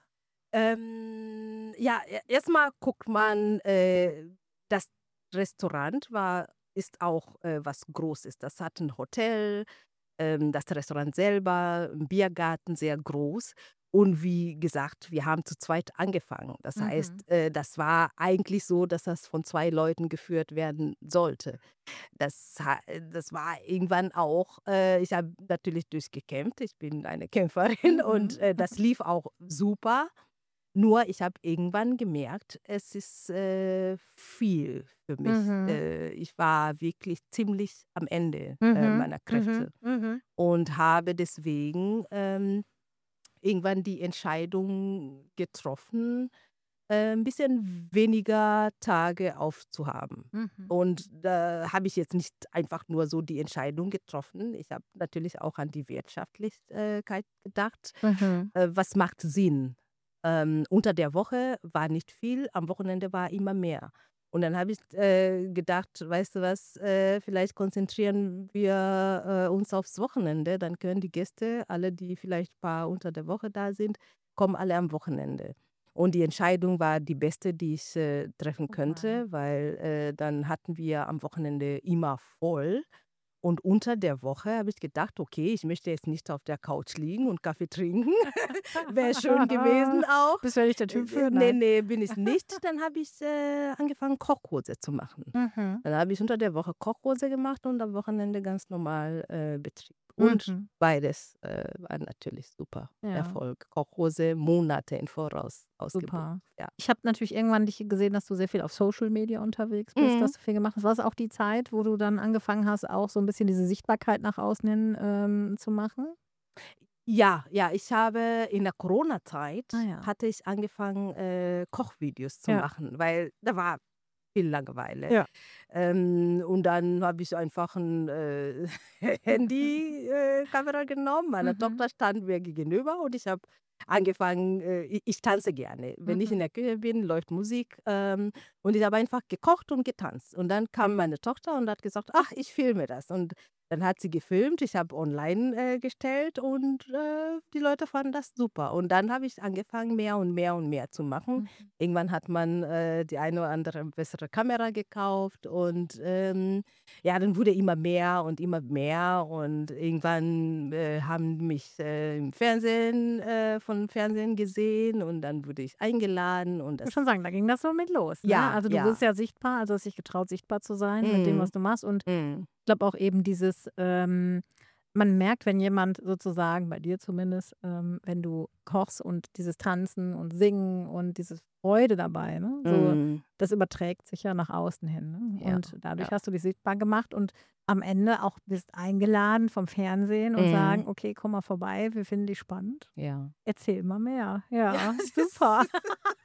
B: Ähm, ja, e erst mal guckt man, äh, das Restaurant war ist auch, äh, was Großes. Das hat 'n Hotel, ähm, das Restaurant selber, 'n Biergarten, sehr groß. Und wie gesagt, wir haben zu zweit angefangen. Das
A: Mhm.
B: heißt, äh, das war eigentlich so, dass das von zwei Leuten geführt werden sollte. Das ha das war irgendwann auch äh, ich habe natürlich durchgekämpft. Ich bin eine Kämpferin und,
A: Mhm.
B: äh, das lief auch super. Nur ich habe irgendwann gemerkt, es ist äh, viel für mich.
A: Mhm.
B: Äh, ich war wirklich ziemlich am Ende äh,
A: Mhm.
B: meiner
A: Mhm.
B: Kräfte
A: Mhm.
B: und habe deswegen ähm, irgendwann die Entscheidung getroffen, äh, ein bisschen weniger Tage aufzuhaben.
A: Mhm.
B: Und da habe ich jetzt nicht einfach nur so die Entscheidung getroffen. Ich habe natürlich auch an die Wirtschaftlichkeit gedacht.
A: Mhm.
B: Äh, was macht Sinn? Ähm, unter der Woche war nicht viel, am Wochenende war immer mehr. Und dann habe ich äh, gedacht, weißt du was, äh, vielleicht konzentrieren wir äh, uns aufs Wochenende, dann können die Gäste, alle, die vielleicht ein paar unter der Woche da sind, kommen alle am Wochenende. Und die Entscheidung war die beste, die ich äh, treffen
A: Super.
B: könnte, weil äh, dann hatten wir am Wochenende immer voll. Und unter der Woche habe ich gedacht, okay, ich möchte jetzt nicht auf der Couch liegen und Kaffee trinken. Wäre schön gewesen auch.
A: Bist du ja nicht der
B: Äh,
A: Typ
B: äh,
A: für?
B: ne,
A: Nein.
B: ne, bin ich nicht. Dann habe ich äh, angefangen, Kochkurse zu machen.
A: Mhm.
B: Dann habe ich unter der Woche Kochkurse gemacht und am Wochenende ganz normal äh, Betrieb. Und
A: Mhm.
B: beides äh, war natürlich super
A: Ja,
B: Erfolg. Kochkurse Monate im Voraus ausgebucht.
A: super.
B: Ja.
A: Ich habe natürlich irgendwann dich gesehen, dass du sehr viel auf Social Media unterwegs bist,
B: Mhm.
A: dass du viel gemacht hast. War es auch die Zeit, wo du dann angefangen hast, auch so ein bisschen diese Sichtbarkeit nach außen hin, ähm, zu machen?
B: Ja, ja, ich habe in der
A: Ah
B: Corona-Zeit
A: ja.
B: hatte ich angefangen, äh, Kochvideos zu
A: Ja.
B: machen, weil da war viel Langeweile.
A: Ja.
B: Ähm, und dann habe ich einfach ein äh, Handy äh, Kamera genommen. Meiner
A: Mhm.
B: Tochter standen wir gegenüber und ich habe angefangen äh, i ich tanze gerne. Wenn ich in
A: Mhm.
B: der Küche bin, läuft Musik, ähm, und ich habe einfach gekocht und getanzt. Und dann kam meine Tochter und hat gesagt: „Ach, ich filme das.“ Und dann hat sie gefilmt, ich habe online äh, gestellt und äh, die Leute fanden das super. Und dann habe ich angefangen, mehr und mehr und mehr zu machen.
A: Mhm.
B: Irgendwann hat man äh, die eine oder andere bessere Kamera gekauft und ähm, ja, dann wurde immer mehr und immer mehr und irgendwann äh, haben mich äh, im Fernsehen äh, von Fernsehen gesehen und dann wurde ich eingeladen und
A: Ich würde
B: das
A: schon sagen, da ging das so mit los, ne?
B: ja,
A: Also, du wirst
B: ja.
A: ja sichtbar, also, hast dich getraut, sichtbar zu sein mit dem, was
B: Mhm.
A: du machst und
B: Mhm.
A: ich glaube auch eben dieses, ähm man merkt, wenn jemand sozusagen, bei dir zumindest, ähm, wenn du kochst und dieses Tanzen und Singen und diese Freude dabei, ne? So,
B: Mhm.
A: das überträgt sich ja nach außen hin, ne?
B: Ja,
A: Und dadurch
B: ja.
A: hast du dich sichtbar gemacht und am Ende auch bist eingeladen vom Fernsehen und
B: Mhm.
A: sagen: „Okay, komm mal vorbei, wir finden dich spannend.
B: Ja.
A: Erzähl mal mehr.“
B: Ja,
A: Ja,
B: das
A: super.
B: ist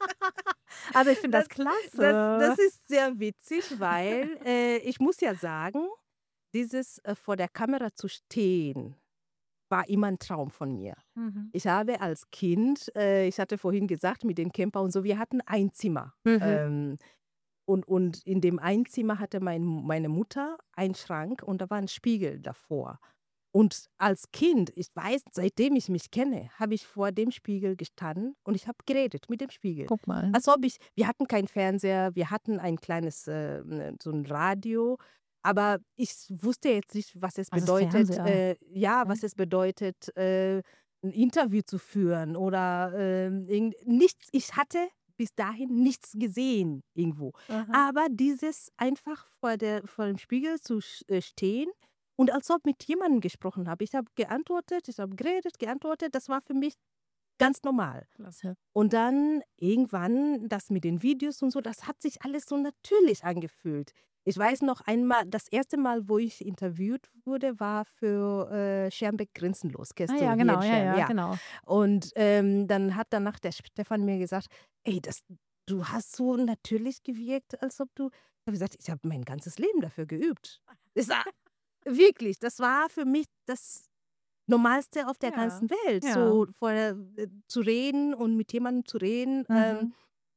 A: Also, ich finde
B: das
A: das
B: das das
A: klasse.
B: ist sehr witzig, weil, äh, ich muss ja sagen, dieses, äh, vor der Kamera zu stehen, war immer ein Traum von mir.
A: Mhm.
B: Ich habe als Kind äh, ich hatte vorhin gesagt, mit dem Camper und so, wir hatten ein Zimmer.
A: Mhm.
B: Ähm, und und in dem einen Zimmer hatte mein meine Mutter einen Schrank und da war ein Spiegel davor. Und als Kind, ich weiß, seitdem ich mich kenne, habe ich vor dem Spiegel gestanden und ich habe geredet mit dem Spiegel.
A: Guck mal.
B: Als ob ich wir hatten keinen Fernseher, wir hatten ein kleines, äh, ne, so ein Radio, aber ich wusste jetzt nicht, was es
A: Was ist
B: bedeutet
A: Fernseher?
B: äh, ja,
A: Ja.
B: was es bedeutet, äh, 'n Interview zu führen oder, ähm, irgend nichts. Ich hatte bis dahin nichts gesehen irgendwo.
A: Aha.
B: Aber dieses einfach vor der vor dem Spiegel zu sch äh, stehen und als ob mit jemandem gesprochen habe. Ich habe geantwortet, ich habe geredet, geantwortet. Das war für mich ganz normal.
A: Klasse.
B: Und dann irgendwann das mit den Videos und so, das hat sich alles so natürlich angefühlt. Ich weiß noch einmal, das erste Mal, wo ich interviewt wurde, war für äh, Schermbeck Grenzenlos.
A: Ah
B: Kennst
A: ja,
B: du hier in
A: genau, ja,
B: Scherm?
A: ja,
B: Ja.
A: genau.
B: Und ähm, dann hat danach der Stefan mir gesagt: „Ey, das, du hast so natürlich gewirkt, als ob du“, ich habe gesagt: „Ich habe mein ganzes Leben dafür geübt.“ Ich sage wirklich, das war für mich das Normalste auf der
A: Ja,
B: ganzen Welt,
A: ja.
B: so vor der äh, zu reden und mit jemandem zu reden. Ähm,
A: Mhm.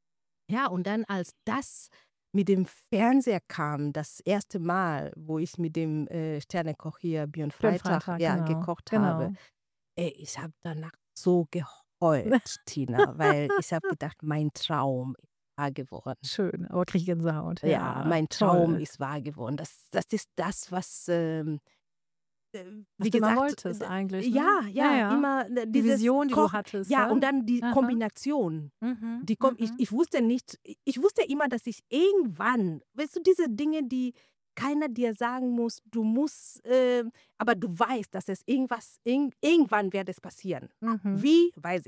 B: ja, und dann als das mit dem Fernseher kam, das erste Mal, wo ich mit dem äh, Sternekoch hier Björn
A: Für 'n
B: Freitag,
A: Freitag,
B: ja,
A: genau,
B: gekocht habe,
A: genau.
B: ey, ich habe danach so geheult, Tina, weil ich habe gedacht, mein Traum ist wahr geworden.
A: Schön, aber kriege ich Gänsehaut.
B: Ja,
A: Ja,
B: mein Traum
A: toll.
B: ist wahr geworden. Das das ist das, was, ähm äh,
A: Was
B: wie
A: du immer
B: gesagt,
A: wolltest
B: d
A: eigentlich, ne?
B: ja,
A: Ja,
B: ja,
A: ja.
B: immer, ne,
A: Die
B: dieses
A: Vision, die du
B: Kochen.
A: hattest,
B: Ja, und
A: ja?
B: dann die
A: Aha.
B: Kombination.
A: Mhm,
B: Die Kom ich
A: mhm.
B: ich wusste nicht i ich wusste immer, dass ich irgendwann, weißt du, diese Dinge, die keiner dir sagen muss, du musst, ähm aber du weißt, dass es irgendwas irgend irgendwann wird es passieren.
A: Mhm.
B: Wie, weiß ich nicht.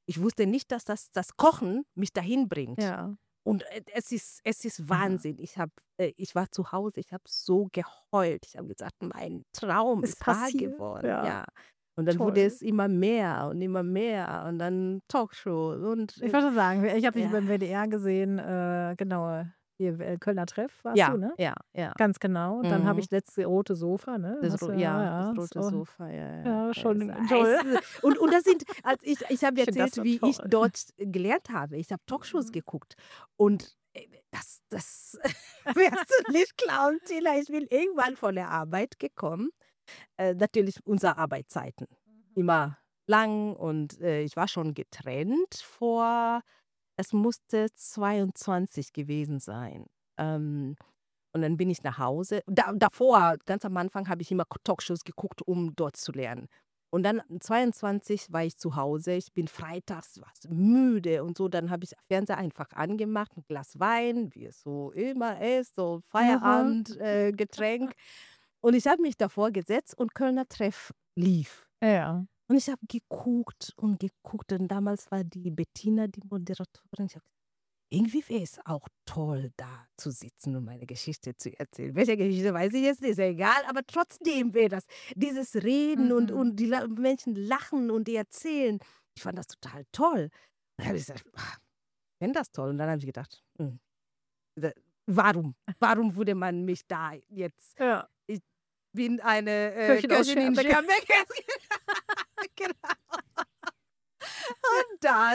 B: Ich wusste nicht, dass das, das Kochen mich dahin bringt.
A: Ja.
B: Und äh, es ist, es ist
A: Aha.
B: Wahnsinn. Ich, hab, äh, ich war zu Hause, ich habe so geheult. Ich habe gesagt, mein Traum
A: Ist
B: ist wahr
A: passiert.
B: geworden.
A: Ja,
B: Ja. Und dann wurde
A: toll.
B: es immer mehr und immer mehr. Und dann Talkshow. Und
A: Ich
B: äh,
A: wollte sagen, ich habe dich
B: ja,
A: beim W D R gesehen, äh, genau, hier äh, Kölner Treff warst du,
B: ja,
A: ne?
B: ja. ja.
A: Ganz genau. Und dann habe
B: Mhm.
A: ich letzte rote Sofa, ne?
B: Das,
A: Hast
B: ro-
A: du,
B: ja,
A: ja,
B: das
A: ja,
B: rote
A: so,
B: Sofa, ja, ja.
A: ja,
B: ja,
A: schon
B: es-
A: toll.
B: es- Und, und das sind, als ich, ich habe
A: Ich finde das
B: erzählt,
A: so
B: wie ich
A: toll.
B: dort gelernt habe. Ich habe Talkshows
A: Mhm.
B: geguckt. Und äh, das, das wirst du nicht glauben, Tina. Ich bin irgendwann von der Arbeit gekommen. Äh, natürlich unsere Arbeitszeiten. Immer lang und äh, ich war schon getrennt vor, es musste zweiundzwanzig gewesen sein. Ähm, und dann bin ich nach Hause. Da, davor, ganz am Anfang, habe ich immer Talkshows geguckt, um dort zu lernen. Und dann zweiundzwanzig war ich zu Hause. Ich bin freitags was müde und so. Dann habe ich Fernseher einfach angemacht, ein Glas Wein, wie es so immer ist, so
A: Aha.
B: Feierabend, äh, Getränk. Und ich habe mich davor gesetzt und Kölner Treff lief.
A: Ja.
B: Und ich habe geguckt und geguckt. Und damals war die Bettina die Moderatorin. Ich habe irgendwie wäre es auch toll, da zu sitzen und meine Geschichte zu erzählen. Welche Geschichte weiß ich jetzt nicht, ist ja egal, aber trotzdem wäre das, dieses Reden und, und
A: Mhm.
B: die La Menschen lachen und die erzählen. Ich fand das total toll. Und dann habe ich gesagt, "Ah, ich finde das toll." Und dann habe ich gedacht, hm, da- warum? Warum würde man mich da jetzt,
A: Ja.
B: ich bin eine äh,
A: Köchin aus
B: Köchin in
A: Scherbeck.
B: Scherbeck. Genau. Und dann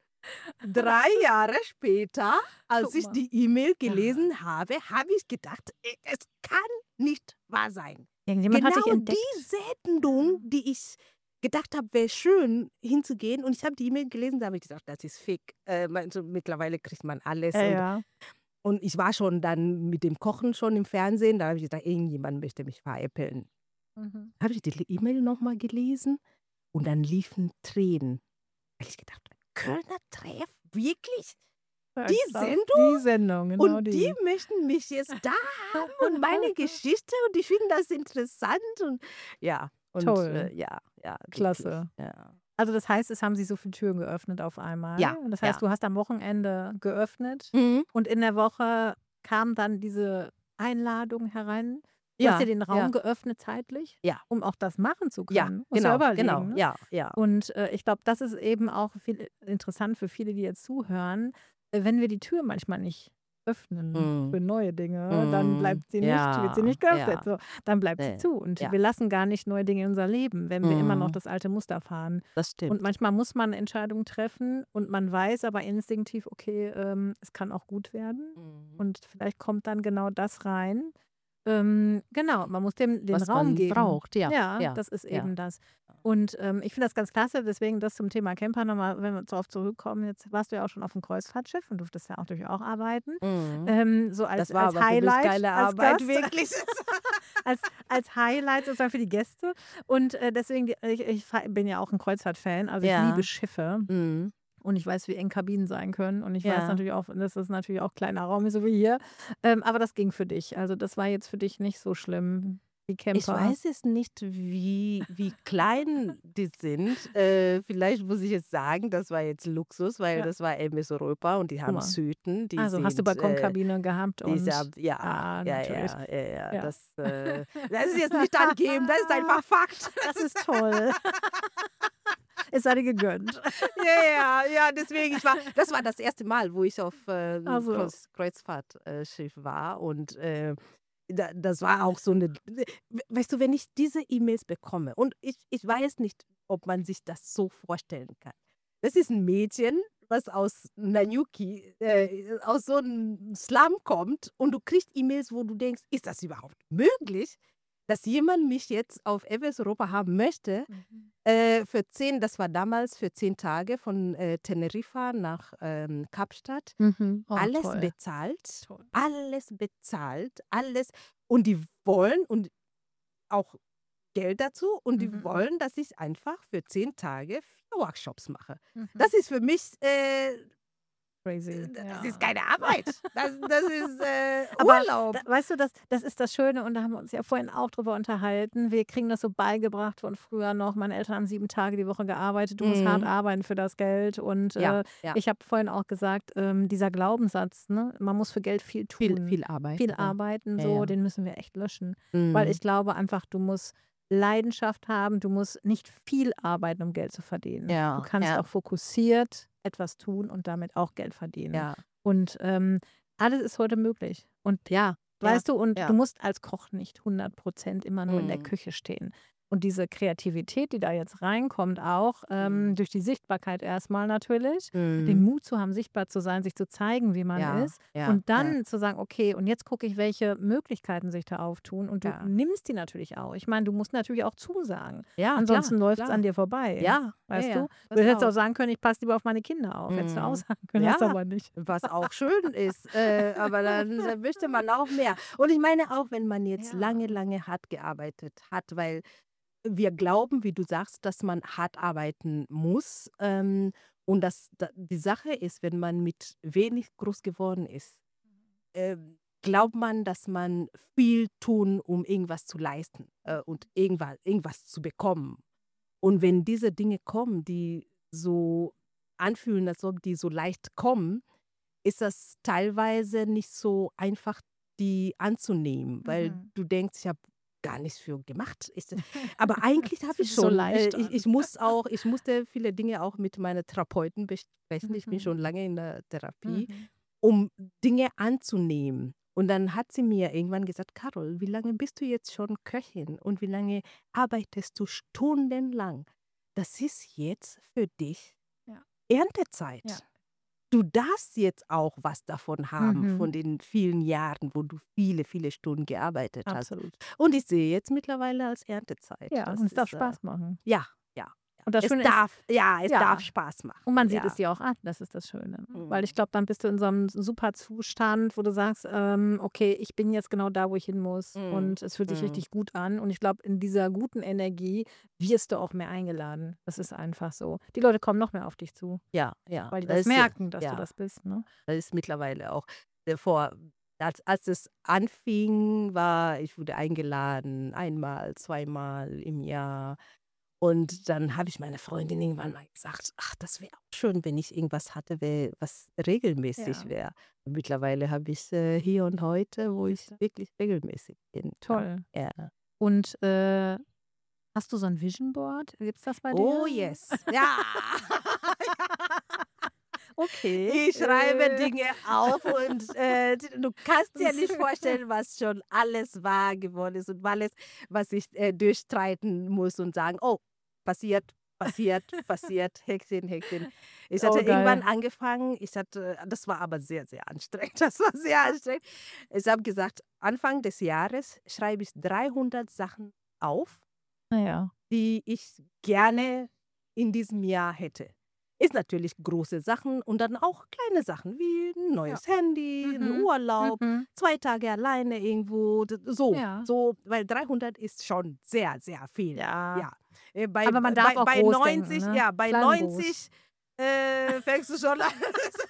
B: drei Jahre später, als
A: Guck
B: ich
A: mal.
B: die E-Mail
A: Ja.
B: gelesen habe, habe ich gedacht, äh, es kann nicht wahr sein.
A: Irgendjemand hat dich
B: Genau
A: entdeckt.
B: die Sendung, die ich gedacht habe, wäre schön hinzugehen. Und ich habe die E-Mail gelesen, da habe ich gesagt, das ist fake. Äh, man- so mittlerweile kriegt man alles.
A: Ja,
B: Und,
A: ja.
B: und ich war schon dann mit dem Kochen schon im Fernsehen. Da habe ich gedacht, irgendjemand möchte mich veräppeln.
A: Mhm.
B: Habe ich die E-Mail nochmal gelesen und dann liefen Tränen. Weil ich gedacht habe, Kölner Treff, wirklich?
A: Ja,
B: Die
A: krass.
B: Sendung?
A: Die Sendung, genau
B: Und die
A: die.
B: möchten mich jetzt da haben und meine Geschichte und die finden das interessant und ja, und
A: Toll.
B: äh, ja, ja, wirklich,
A: Klasse.
B: ja.
A: Also das heißt, es haben sich so viele Türen geöffnet auf einmal.
B: Ja,
A: Und das heißt,
B: ja.
A: du hast am Wochenende geöffnet
B: Mhm.
A: und in der Woche kam dann diese Einladung herein. Du hast dir
B: Ja,
A: den Raum
B: ja,
A: geöffnet zeitlich,
B: ja,
A: um auch das machen zu
B: ja,
A: können. Musst du ja
B: genau,
A: überlegen,
B: genau,
A: ne?
B: ja, ja.
A: Und äh, ich glaube, das ist eben auch viel interessant für viele, die jetzt zuhören. Äh, wenn wir die Tür manchmal nicht öffnen
B: Mhm.
A: für neue Dinge, dann
B: Mhm.
A: bleibt sie nicht, wird sie
B: Ja,
A: nicht geöffnet.
B: ja,
A: So, dann bleibt sie
B: nee,
A: zu. Und
B: ja,
A: wir lassen gar nicht neue Dinge in unser Leben, wenn wir immer noch
B: mhm.
A: das alte Muster fahren.
B: Das
A: Und
B: stimmt.
A: manchmal muss man Entscheidungen treffen und man weiß aber instinktiv, okay, ähm, es kann auch gut werden.
B: Mhm.
A: Und vielleicht kommt dann genau das rein. Ähm, genau, man muss dem den
B: Was
A: Raum
B: man
A: geben.
B: braucht, ja,
A: Ja,
B: ja,
A: das ist
B: ja.
A: eben das. Und ähm, ich finde das ganz klasse, deswegen das zum Thema Camper nochmal, wenn wir darauf zurückkommen. Jetzt warst du ja auch schon auf dem Kreuzfahrtschiff und durftest ja auch natürlich auch arbeiten.
B: Mhm.
A: Ähm, so als,
B: Das war
A: als
B: aber für mich
A: Highlight,
B: keine
A: als
B: Arbeit,
A: Gast,
B: wirklich.
A: als, als Highlight sozusagen für die Gäste. Und äh, deswegen, die- ich, ich fa- bin ja auch ein Kreuzfahrt-Fan, also ich liebe
B: Ja.
A: Schiffe.
B: Mhm.
A: Und ich weiß, wie eng Kabinen sein können. Und ich weiß
B: Ja.
A: natürlich auch, dass das natürlich auch kleiner Raum ist, so wie hier. Ähm, aber das ging für dich. Also das war jetzt für dich nicht so schlimm wie
B: Ich
A: Camper.
B: weiß jetzt nicht, wie, wie klein die sind. Äh, vielleicht muss ich jetzt sagen, das war jetzt Luxus, weil
A: Ja.
B: das war M S Europa und die
A: Guck
B: haben
A: mal.
B: Suiten, die
A: Also hast du
B: sind, äh,
A: Balkonkabine gehabt
B: die sind,
A: und
B: ja,
A: ah,
B: ja,
A: natürlich.
B: ja, ja, ja,
A: Ja.
B: das, äh, das ist jetzt nicht angeben, das ist einfach Fakt.
A: Das ist toll. Es sei dir gegönnt.
B: Ja, ja, ja, deswegen, ich war, das war das erste Mal, wo ich auf äh, einem
A: Also.
B: Kreuz, Kreuzfahrtschiff war und äh, da, das war auch so eine, weißt du, wenn ich diese E-Mails bekomme und ich, ich weiß nicht, ob man sich das so vorstellen kann. Das ist ein Mädchen, was aus Nanyuki, äh, aus so einem Slum kommt und du kriegst E-Mails, wo du denkst, ist das überhaupt möglich, dass jemand mich jetzt auf M S Europa haben möchte?
A: Mhm.
B: Äh, für zehn, das war damals für zehn Tage von äh, Teneriffa nach ähm, Kapstadt.
A: Mhm. Oh,
B: Alles
A: toll.
B: bezahlt,
A: Toll.
B: alles bezahlt, alles. Und die wollen und auch Geld dazu und die
A: Mhm.
B: wollen, dass ich einfach für zehn Tage vier Workshops mache.
A: Mhm.
B: Das ist für mich, äh,
A: Crazy.
B: Das ist
A: Ja.
B: keine Arbeit. Das, das ist äh,
A: Aber
B: Urlaub.
A: da, weißt du, das, das ist das Schöne und da haben wir uns ja vorhin auch drüber unterhalten. Wir kriegen das so beigebracht von früher noch. Meine Eltern haben sieben Tage die Woche gearbeitet. Du musst hart
B: Mhm.
A: arbeiten für das Geld. Und
B: Ja,
A: äh,
B: ja.
A: ich habe vorhin auch gesagt, ähm, dieser Glaubenssatz, ne, man muss für Geld viel
B: Viel,
A: tun,
B: viel Arbeit.
A: viel
B: Ja.
A: arbeiten,
B: Ja,
A: so,
B: ja.
A: den müssen wir echt löschen. Weil
B: Mhm.
A: ich glaube einfach, du musst Leidenschaft haben, du musst nicht viel arbeiten, um Geld zu verdienen. Du
B: Ja,
A: kannst
B: ja,
A: auch fokussiert etwas tun und damit auch Geld verdienen.
B: ja,
A: Und ähm, alles ist heute möglich. Und
B: ja, ja,
A: weißt du, und du
B: ja.
A: musst als Koch nicht hundert Prozent immer nur in der
B: Mhm.
A: Küche stehen. Und diese Kreativität, die da jetzt reinkommt, auch ähm,
B: Mhm.
A: durch die Sichtbarkeit erstmal natürlich, den
B: Mhm.
A: Mut zu haben, sichtbar zu sein, sich zu zeigen, wie man
B: Ja,
A: ist.
B: ja,
A: Und
B: ja,
A: dann zu sagen, okay, und jetzt gucke ich, welche Möglichkeiten sich da auftun. Und du
B: ja.
A: nimmst die natürlich auch. Ich meine, du musst natürlich auch zusagen.
B: Ja, klar,
A: Ansonsten läuft es
B: klar.
A: an dir vorbei.
B: Ja, ja,
A: Weißt
B: ja,
A: du? Du
B: das
A: hättest auch
B: auch.
A: sagen können, ich passe lieber auf meine Kinder auf. Hättest du auch
B: Mhm.
A: sagen können, hast
B: Ja,
A: aber nicht.
B: was auch schön ist. Äh, aber dann äh, möchte man auch mehr. Und ich meine auch, wenn man jetzt
A: Ja.
B: lange, lange hart gearbeitet hat, weil wir glauben, wie du sagst, dass man hart arbeiten muss. Ähm, und das, da, die Sache ist, wenn man mit wenig groß geworden ist, ähm, glaubt man, dass man viel tun, um irgendwas zu leisten äh, und irgendwas, irgendwas zu bekommen. Und wenn diese Dinge kommen, die so anfühlen, als ob die so leicht kommen, ist das teilweise nicht so einfach, die anzunehmen, weil
A: Mhm.
B: du denkst, ich habe gar nichts für gemacht. Ich, aber eigentlich
A: Das
B: habe
A: fühlt
B: ich
A: sich so
B: schon, äh,
A: leicht
B: ich,
A: an.
B: ich muss auch, ich musste viele Dinge auch mit meiner Therapeutin besprechen. Ich bin
A: Mhm.
B: schon lange in der Therapie,
A: Mhm.
B: um Dinge anzunehmen. Und dann hat sie mir irgendwann gesagt, Carol, wie lange bist du jetzt schon Köchin und wie lange arbeitest du stundenlang? Das ist jetzt für dich
A: Ja.
B: Erntezeit.
A: Ja.
B: Du darfst jetzt auch was davon haben,
A: Mhm.
B: von den vielen Jahren, wo du viele, viele Stunden gearbeitet hast.
A: Absolut.
B: Und ich sehe jetzt mittlerweile als Erntezeit.
A: Ja,
B: Das
A: und es darf
B: ist, äh,
A: Spaß machen.
B: ja, ja, ja.
A: Und das
B: Es
A: Schöne ist,
B: darf, ja, es darf
A: ja,
B: Spaß machen.
A: und man sieht es
B: Ja.
A: dir auch an, das ist das Schöne. Weil ich
B: Mhm.
A: glaube, dann bist du in so einem super Zustand, wo du sagst, ähm, okay, ich bin jetzt genau da, wo ich hin muss
B: Mhm.
A: und es fühlt sich
B: Mhm.
A: richtig gut an. Und ich glaube, in dieser guten Energie wirst du auch mehr eingeladen. Das ist einfach so. Die Leute kommen noch mehr auf dich zu,
B: Ja, ja.
A: weil die
B: Das
A: das
B: ist, äh,
A: merken, dass du
B: ja,
A: das bist. Ne?
B: das ist mittlerweile auch äh, vor, als, als es anfing, war, ich wurde eingeladen, einmal, zweimal im Jahr. Und dann habe ich meiner Freundin irgendwann mal gesagt, ach, das wäre auch schön, wenn ich irgendwas hatte, wär, was regelmäßig
A: Ja,
B: wäre. Mittlerweile habe ich äh, hier und heute, wo ich
A: siehst du.
B: wirklich regelmäßig bin. Ja.
A: Toll.
B: Ja.
A: Und äh, hast du so ein Vision Board? Gibt es das bei
B: Oh
A: dir?
B: yes. Ja.
A: Okay.
B: Ich schreibe
A: Äh.
B: Dinge auf und äh, du kannst dir nicht vorstellen, was schon alles wahr geworden ist und alles, was ich äh, durchstreiten muss und sagen, oh, passiert, passiert, passiert, Häkchen, Häkchen. Ich hatte
A: Oh,
B: irgendwann
A: geil.
B: angefangen, ich hatte, das war aber sehr, sehr anstrengend, das war sehr anstrengend. Ich habe gesagt, Anfang des Jahres schreibe ich dreihundert Sachen auf,
A: Naja.
B: die ich gerne in diesem Jahr hätte. Ist natürlich große Sachen und dann auch kleine Sachen wie ein
A: Ja.
B: neues Handy, ein
A: Mhm.
B: Urlaub,
A: Mhm.
B: zwei Tage alleine irgendwo, d- so,
A: Ja.
B: so, weil dreihundert ist schon sehr, sehr viel.
A: Ja.
B: Ja, Äh, bei,
A: Aber man darf
B: bei,
A: auch
B: bei
A: groß denken,
B: neunzig,
A: ne?
B: ja, bei
A: Klein und groß.
B: neunzig äh, fängst du schon an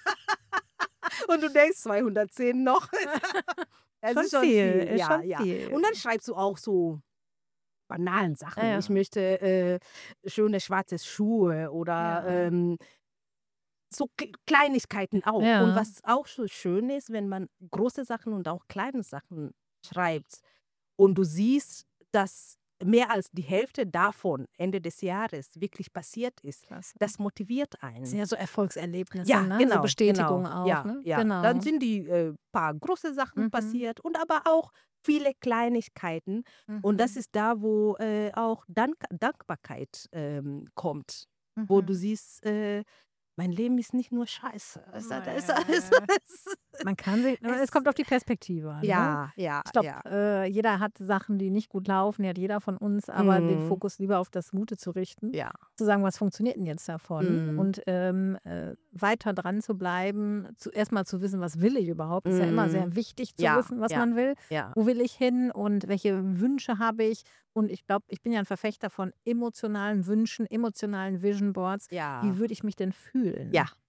B: und du denkst zweihundertzehn noch. Es
A: Schon
B: ist schon
A: viel,
B: viel,
A: ist
B: ja,
A: schon
B: ja.
A: viel.
B: Und dann schreibst du auch so banalen
A: Ja,
B: Sachen. Ich
A: ja.
B: möchte äh, schöne schwarze Schuhe oder
A: Ja.
B: ähm, so K- Kleinigkeiten auch. Und
A: Ja.
B: was auch so schön ist, wenn man große Sachen und auch kleine Sachen schreibt und du siehst, dass mehr als die Hälfte davon Ende des Jahres wirklich passiert ist,
A: Klasse.
B: das motiviert
A: Das sind
B: einen.
A: ja so Erfolgserlebnisse,
B: Ja,
A: ne? So
B: genau, genau.
A: Bestätigung auch,
B: Ja,
A: ne?
B: ja. Dann
A: Genau.
B: sind die äh, paar große Sachen
A: Mhm.
B: passiert und aber auch viele Kleinigkeiten. Und das
A: Mhm.
B: ist da, wo äh, auch Dank Dankbarkeit ähm, kommt, wo du
A: Mhm.
B: siehst, äh, mein Leben ist nicht nur Scheiße. Es, hat- es, es,
A: Äh,
B: es,
A: Man kann sich, es
B: es,
A: kommt auf die Perspektive an, ne?
B: ja, ja,
A: Ich glaube,
B: ja.
A: äh, jeder hat Sachen, die nicht gut laufen, die hat jeder von uns, aber den
B: Mm,
A: Fokus lieber auf das Gute zu richten,
B: ja.
A: zu sagen, was funktioniert denn jetzt davon
B: Mm,
A: und ähm, äh, weiter dran zu bleiben, zu, erstmal zu wissen, was will ich überhaupt, ist ja immer
B: mm,
A: sehr wichtig zu
B: ja,
A: wissen, was
B: ja,
A: man will,
B: ja.
A: wo will ich hin und welche Wünsche habe ich und ich glaube, ich bin ja ein Verfechter von emotionalen Wünschen, emotionalen Vision Boards. Wie
B: Ja,
A: würde ich mich denn fühlen?
B: ja,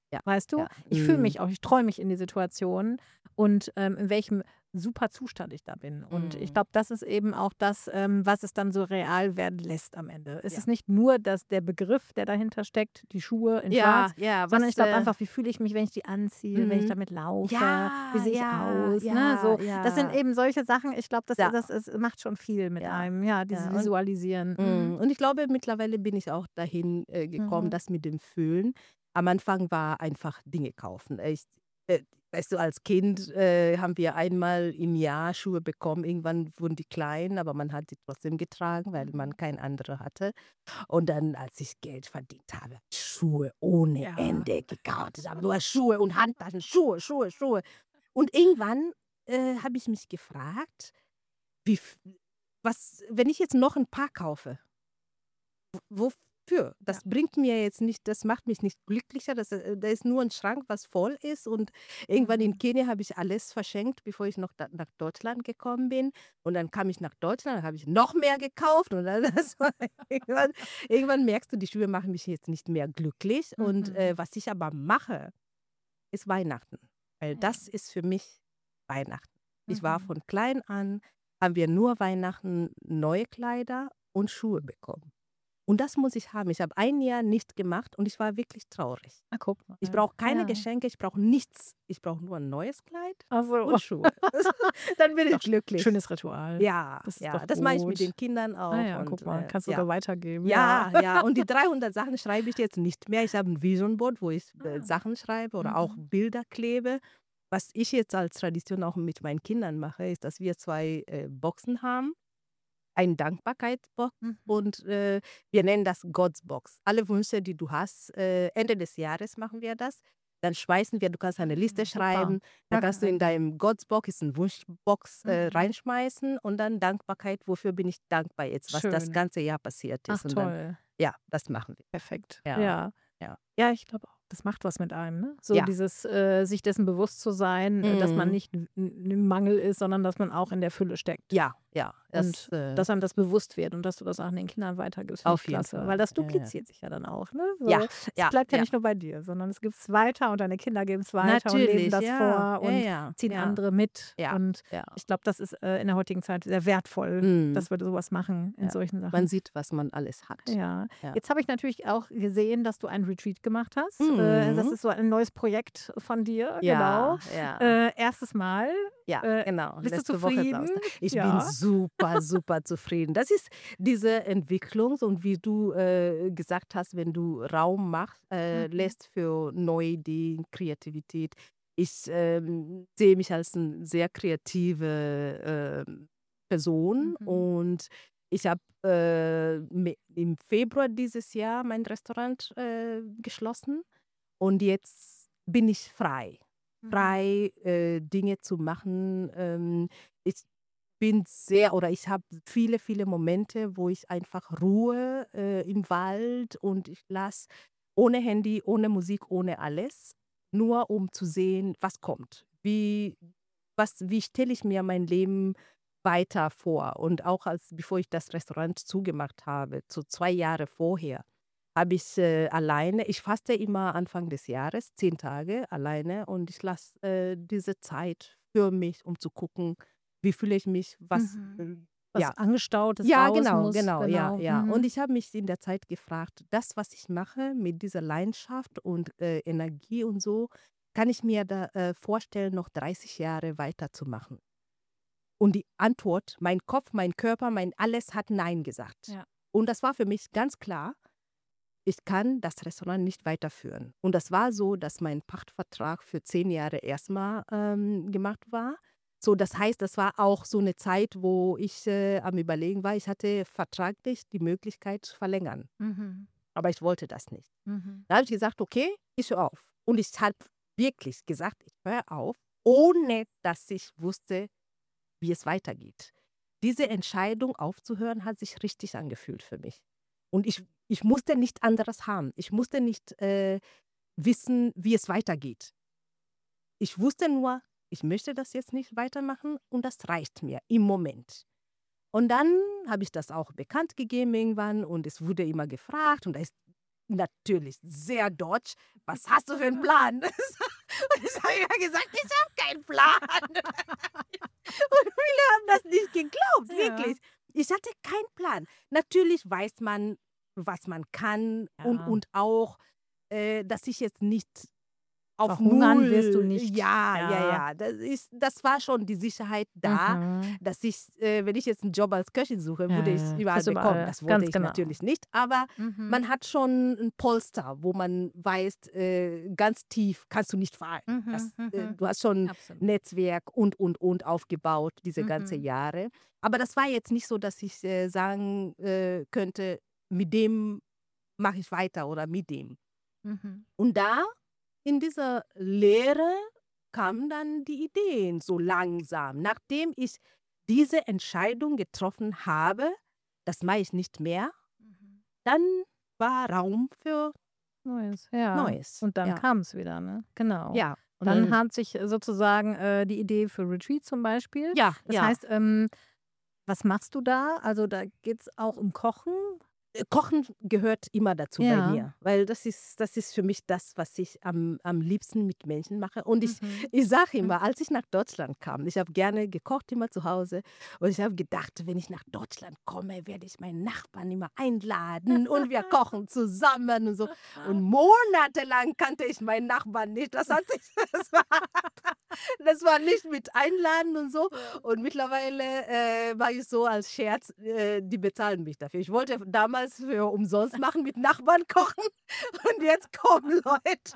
B: ja,
A: Weißt du?
B: ja.
A: Ich fühle
B: Mhm.
A: mich auch, ich träume mich in die Situation und ähm, in welchem super Zustand ich da bin. Und ich
B: Mhm.
A: glaube, das ist eben auch das, ähm, was es dann so real werden lässt am Ende. Es
B: Ja.
A: ist nicht nur das, der Begriff, der dahinter steckt, die Schuhe in
B: Ja,
A: Schwarz,
B: ja,
A: sondern
B: was,
A: ich glaube
B: äh
A: einfach, wie fühle ich mich, wenn ich die anziehe, wenn ich
B: mhm.
A: damit laufe, wie
B: Ja,
A: sehe ich
B: ja,
A: aus, ne?
B: ja,
A: So, das sind
B: ja,
A: eben solche Sachen. Ich glaube, das,
B: ja,
A: das ist, macht schon viel mit
B: ja,
A: einem, ja, dieses
B: ja. Und
A: Visualisieren. Mhm.
B: mhm, und ich glaube, mittlerweile bin ich auch dahin, äh, gekommen,
A: Mhm.
B: das mit dem Fühlen. Am Anfang war einfach Dinge kaufen. Ich äh, weißt du, als Kind, äh, haben wir einmal im Jahr Schuhe bekommen. Irgendwann wurden die klein, aber man hat die trotzdem getragen, weil man
A: Mhm.
B: kein andere hatte. Und dann, als ich Geld verdient habe, Schuhe ohne
A: Ja.
B: Ende gekauft. Ich habe nur Schuhe und Handtaschen, Schuhe, Schuhe, Schuhe. Und irgendwann, äh, habe ich mich gefragt, wie f was wenn ich jetzt noch ein Paar kaufe, wofür?
A: Ja.
B: Das bringt mir jetzt nicht, das macht mich nicht glücklicher. Das, äh da ist nur ein Schrank, was voll ist, und irgendwann in
A: Mhm.
B: Kenia habe ich alles verschenkt, bevor ich noch da nach Deutschland gekommen bin. Und dann kam ich nach Deutschland, dann habe ich noch mehr gekauft, und dann das war irgendwann irgendwann merkst du, die Schuhe machen mich jetzt nicht mehr glücklich. Und,
A: Mhm.
B: äh, was ich aber mache, ist Weihnachten, weil
A: Ja.
B: das ist für mich Weihnachten. Ich war
A: Mhm.
B: von klein an, haben wir nur Weihnachten neue Kleider und Schuhe bekommen. Und das muss ich haben. Ich habe ein Jahr nicht gemacht und ich war wirklich traurig.
A: Ah, guck mal.
B: Ich brauche keine
A: Ja.
B: Geschenke, ich brauche nichts. Ich brauche nur ein neues Kleid
A: Ach so.
B: und Schuhe. Dann bin
A: Ist
B: ich
A: doch sch
B: glücklich.
A: schönes Ritual.
B: Ja,
A: Das ist
B: ja,
A: doch
B: das mache ich mit den
A: gut.
B: Kindern
A: Ah
B: auch,
A: ja,
B: und,
A: guck mal,
B: äh,
A: kannst du
B: ja.
A: sogar weitergeben, ja.
B: Ja, ja, und die dreihundert Sachen schreibe ich jetzt nicht mehr. Ich habe ein Vision Board, wo ich, äh,
A: Ah.
B: Sachen schreibe oder auch
A: Mhm.
B: Bilder klebe. Was ich jetzt als Tradition auch mit meinen Kindern mache, ist, dass wir zwei äh, Boxen haben. Ein Dankbarkeitsbox,
A: Mhm.
B: und äh, wir nennen das God's Box. Alle Wünsche, die du hast, äh, Ende des Jahres machen wir das. Dann schmeißen wir, du kannst eine Liste
A: Ah, super.
B: schreiben, dann kannst du in
A: Kalender.
B: deinem God's Box, ist ein Wunschbox, äh,
A: Mhm.
B: reinschmeißen, und dann Dankbarkeit, wofür bin ich dankbar jetzt, was das
A: Schön.
B: ganze Jahr passiert
A: Ach
B: ist. Und dann,
A: toll.
B: ja, das machen wir.
A: Perfekt.
B: Ja,
A: Ja.
B: ja.
A: Ja, ich glaube auch, das macht was mit einem, ne? So
B: Ja.
A: dieses, äh, sich dessen bewusst zu sein, äh, dass man
B: Mhm.
A: nicht n n im Mangel ist, sondern dass man auch in der Fülle steckt.
B: Ja, ja. Das,
A: Und
B: äh,
A: dass einem das bewusst wird und dass du das auch an den Kindern weitergibst, finde ich
B: auf jeden
A: klasse.
B: Fall.
A: Weil das
B: Ja, ja.
A: dupliziert sich ja dann auch, ne?
B: Ja,
A: So, es
B: ja,
A: bleibt ja
B: ja.
A: nicht nur bei dir, sondern es gibt's weiter und deine Kinder geben's weiter und leben
B: Natürlich,
A: das
B: ja.
A: vor
B: Ja,
A: und
B: ja,
A: ziehen
B: ja,
A: andere mit.
B: ja,
A: Und
B: ja.
A: ich glaube, das ist, äh, in der heutigen Zeit sehr wertvoll,
B: Mhm.
A: dass wir so was machen in
B: Ja.
A: solchen
B: Man
A: Sachen.
B: sieht, was man alles hat.
A: Ja.
B: Ja.
A: Jetzt habe ich natürlich auch gesehen, dass du ein Retreat gemacht hast. Äh, das
B: Mhm.
A: ist so ein neues Projekt von dir, genau.
B: Ja, ja,
A: Äh, erstes Mal.
B: ja,
A: Äh,
B: genau.
A: bist du
B: Letzte Woche
A: zufrieden?
B: Samstag. Ich bin
A: Ja.
B: super, super zufrieden. Das ist diese Entwicklung, und wie du, äh, gesagt hast, wenn du Raum machst, äh,
A: Mhm.
B: lässt für neue Ideen, Kreativität. Ich, ähm, sehe mich als 'n sehr kreative, ähm, Person,
A: Mhm.
B: und ich habe, äh, me im Februar dieses Jahr mein Restaurant, äh, geschlossen, und jetzt bin ich frei.
A: Mhm.
B: Frei, äh, Dinge zu machen. Ähm, ich bin sehr oder ich habe viele, viele Momente, wo ich einfach Ruhe, äh, im Wald, und ich lasse ohne Handy, ohne Musik, ohne alles, nur um zu sehen, was kommt. Wie was wie stelle ich mir mein Leben weiter vor? Und auch als bevor ich das Restaurant zugemacht habe, so zwei Jahre vorher, habe ich, äh, alleine ich faste immer Anfang des Jahres, zehn Tage alleine, und ich lasse, äh, diese Zeit für mich, um zu gucken, wie fühle ich mich, was,
A: Mhm.
B: äh
A: Was
B: ja.
A: Angestautes
B: Ja,
A: raus
B: genau,
A: muss,
B: genau, ja,
A: genau.
B: ja. Und
A: Mhm.
B: ich habe mich in der Zeit gefragt, das, was ich mache mit dieser Leidenschaft und, äh, Energie und so, kann ich mir da, äh, vorstellen, noch dreißig Jahre weiterzumachen? Und die Antwort, mein Kopf, mein Körper, mein alles hat „Nein" gesagt.
A: Ja.
B: Und das war für mich ganz klar, ich kann das Restaurant nicht weiterführen. Und das war so, dass mein Pachtvertrag für zehn Jahre erstmal ähm, gemacht war. So, das heißt, das war auch so eine Zeit, wo ich, äh, am Überlegen war. Ich hatte vertraglich die Möglichkeit zu verlängern,
A: Mhm.
B: aber ich wollte das nicht.
A: Mhm.
B: Da habe ich gesagt: „Okay, ich höre auf." Und ich habe wirklich gesagt: „Ich höre auf", ohne dass ich wusste, wie es weitergeht. Diese Entscheidung aufzuhören, hat sich richtig angefühlt für mich. Und ich ich musste nicht anderes haben. Ich musste nicht, äh, wissen, wie es weitergeht. Ich wusste nur, ich möchte das jetzt nicht weitermachen, und das reicht mir im Moment. Und dann habe ich das auch bekannt gegeben irgendwann, und es wurde immer gefragt, und da ist natürlich sehr deutsch. Was hast du für einen Plan? Und ich habe ja gesagt, ich habe keinen Plan. Und viele haben das nicht geglaubt,
A: Ja.
B: wirklich. Ich hatte keinen Plan. Natürlich weiß man, was man kann und,
A: Ja.
B: und auch, äh, dass ich jetzt nicht auf
A: Verhungern wirst du
B: Null,
A: nicht.
B: ja, ja,
A: Ja.
B: ja. Das ist, das war schon die Sicherheit da,
A: Mhm.
B: dass ich, äh, wenn ich jetzt einen Job als Köchin suche,
A: Ja,
B: würde ich
A: ja.
B: überall
A: Kriegst du
B: bekommen.
A: überall.
B: Das wollte
A: Ganz
B: ich
A: genau.
B: natürlich nicht, aber
A: Mhm.
B: man hat schon ein Polster, wo man weiß, äh, ganz tief kannst du nicht fallen. Das,
A: Mhm.
B: äh,
A: Mhm.
B: du hast schon
A: Absolut.
B: Netzwerk und, und, und aufgebaut, diese ganze
A: Mhm.
B: Jahre. Aber das war jetzt nicht so, dass ich äh, sagen äh, könnte, mit dem mache ich weiter oder mit dem.
A: Mhm.
B: Und da, in dieser Lehre, kamen dann die Ideen so langsam. Nachdem ich diese Entscheidung getroffen habe, das mache ich nicht mehr,
A: Mhm.
B: dann war Raum für
A: Neues, ja.
B: Neues.
A: Und dann
B: Ja,
A: kam es wieder, ne? Genau.
B: ja. Und
A: Dann
B: dann,
A: hat sich äh, sozusagen äh, die Idee für Retreat zum Beispiel.
B: ja,
A: Das
B: ja.
A: heißt, ähm, was machst du da? Also da geht es auch um Kochen.
B: Äh, Kochen gehört immer dazu bei
A: Ja.
B: mir, weil das ist, das ist für mich das, was ich am, am liebsten mit Menschen mache. Und ich,
A: Mhm.
B: ich sage
A: Mhm.
B: immer, als ich nach Deutschland kam, ich habe gerne gekocht immer zu Hause und ich habe gedacht, wenn ich nach Deutschland komme, werde ich meinen Nachbarn immer einladen und wir kochen zusammen und so. Und monatelang kannte ich meinen Nachbarn nicht. Das hat sich, das war, das war nicht mit Einladen und so.
A: Ja.
B: Und mittlerweile äh, mache ich so als Scherz, äh, die bezahlen mich dafür. Ich wollte damals für umsonst machen, mit Nachbarn kochen. Und jetzt kommen Leute,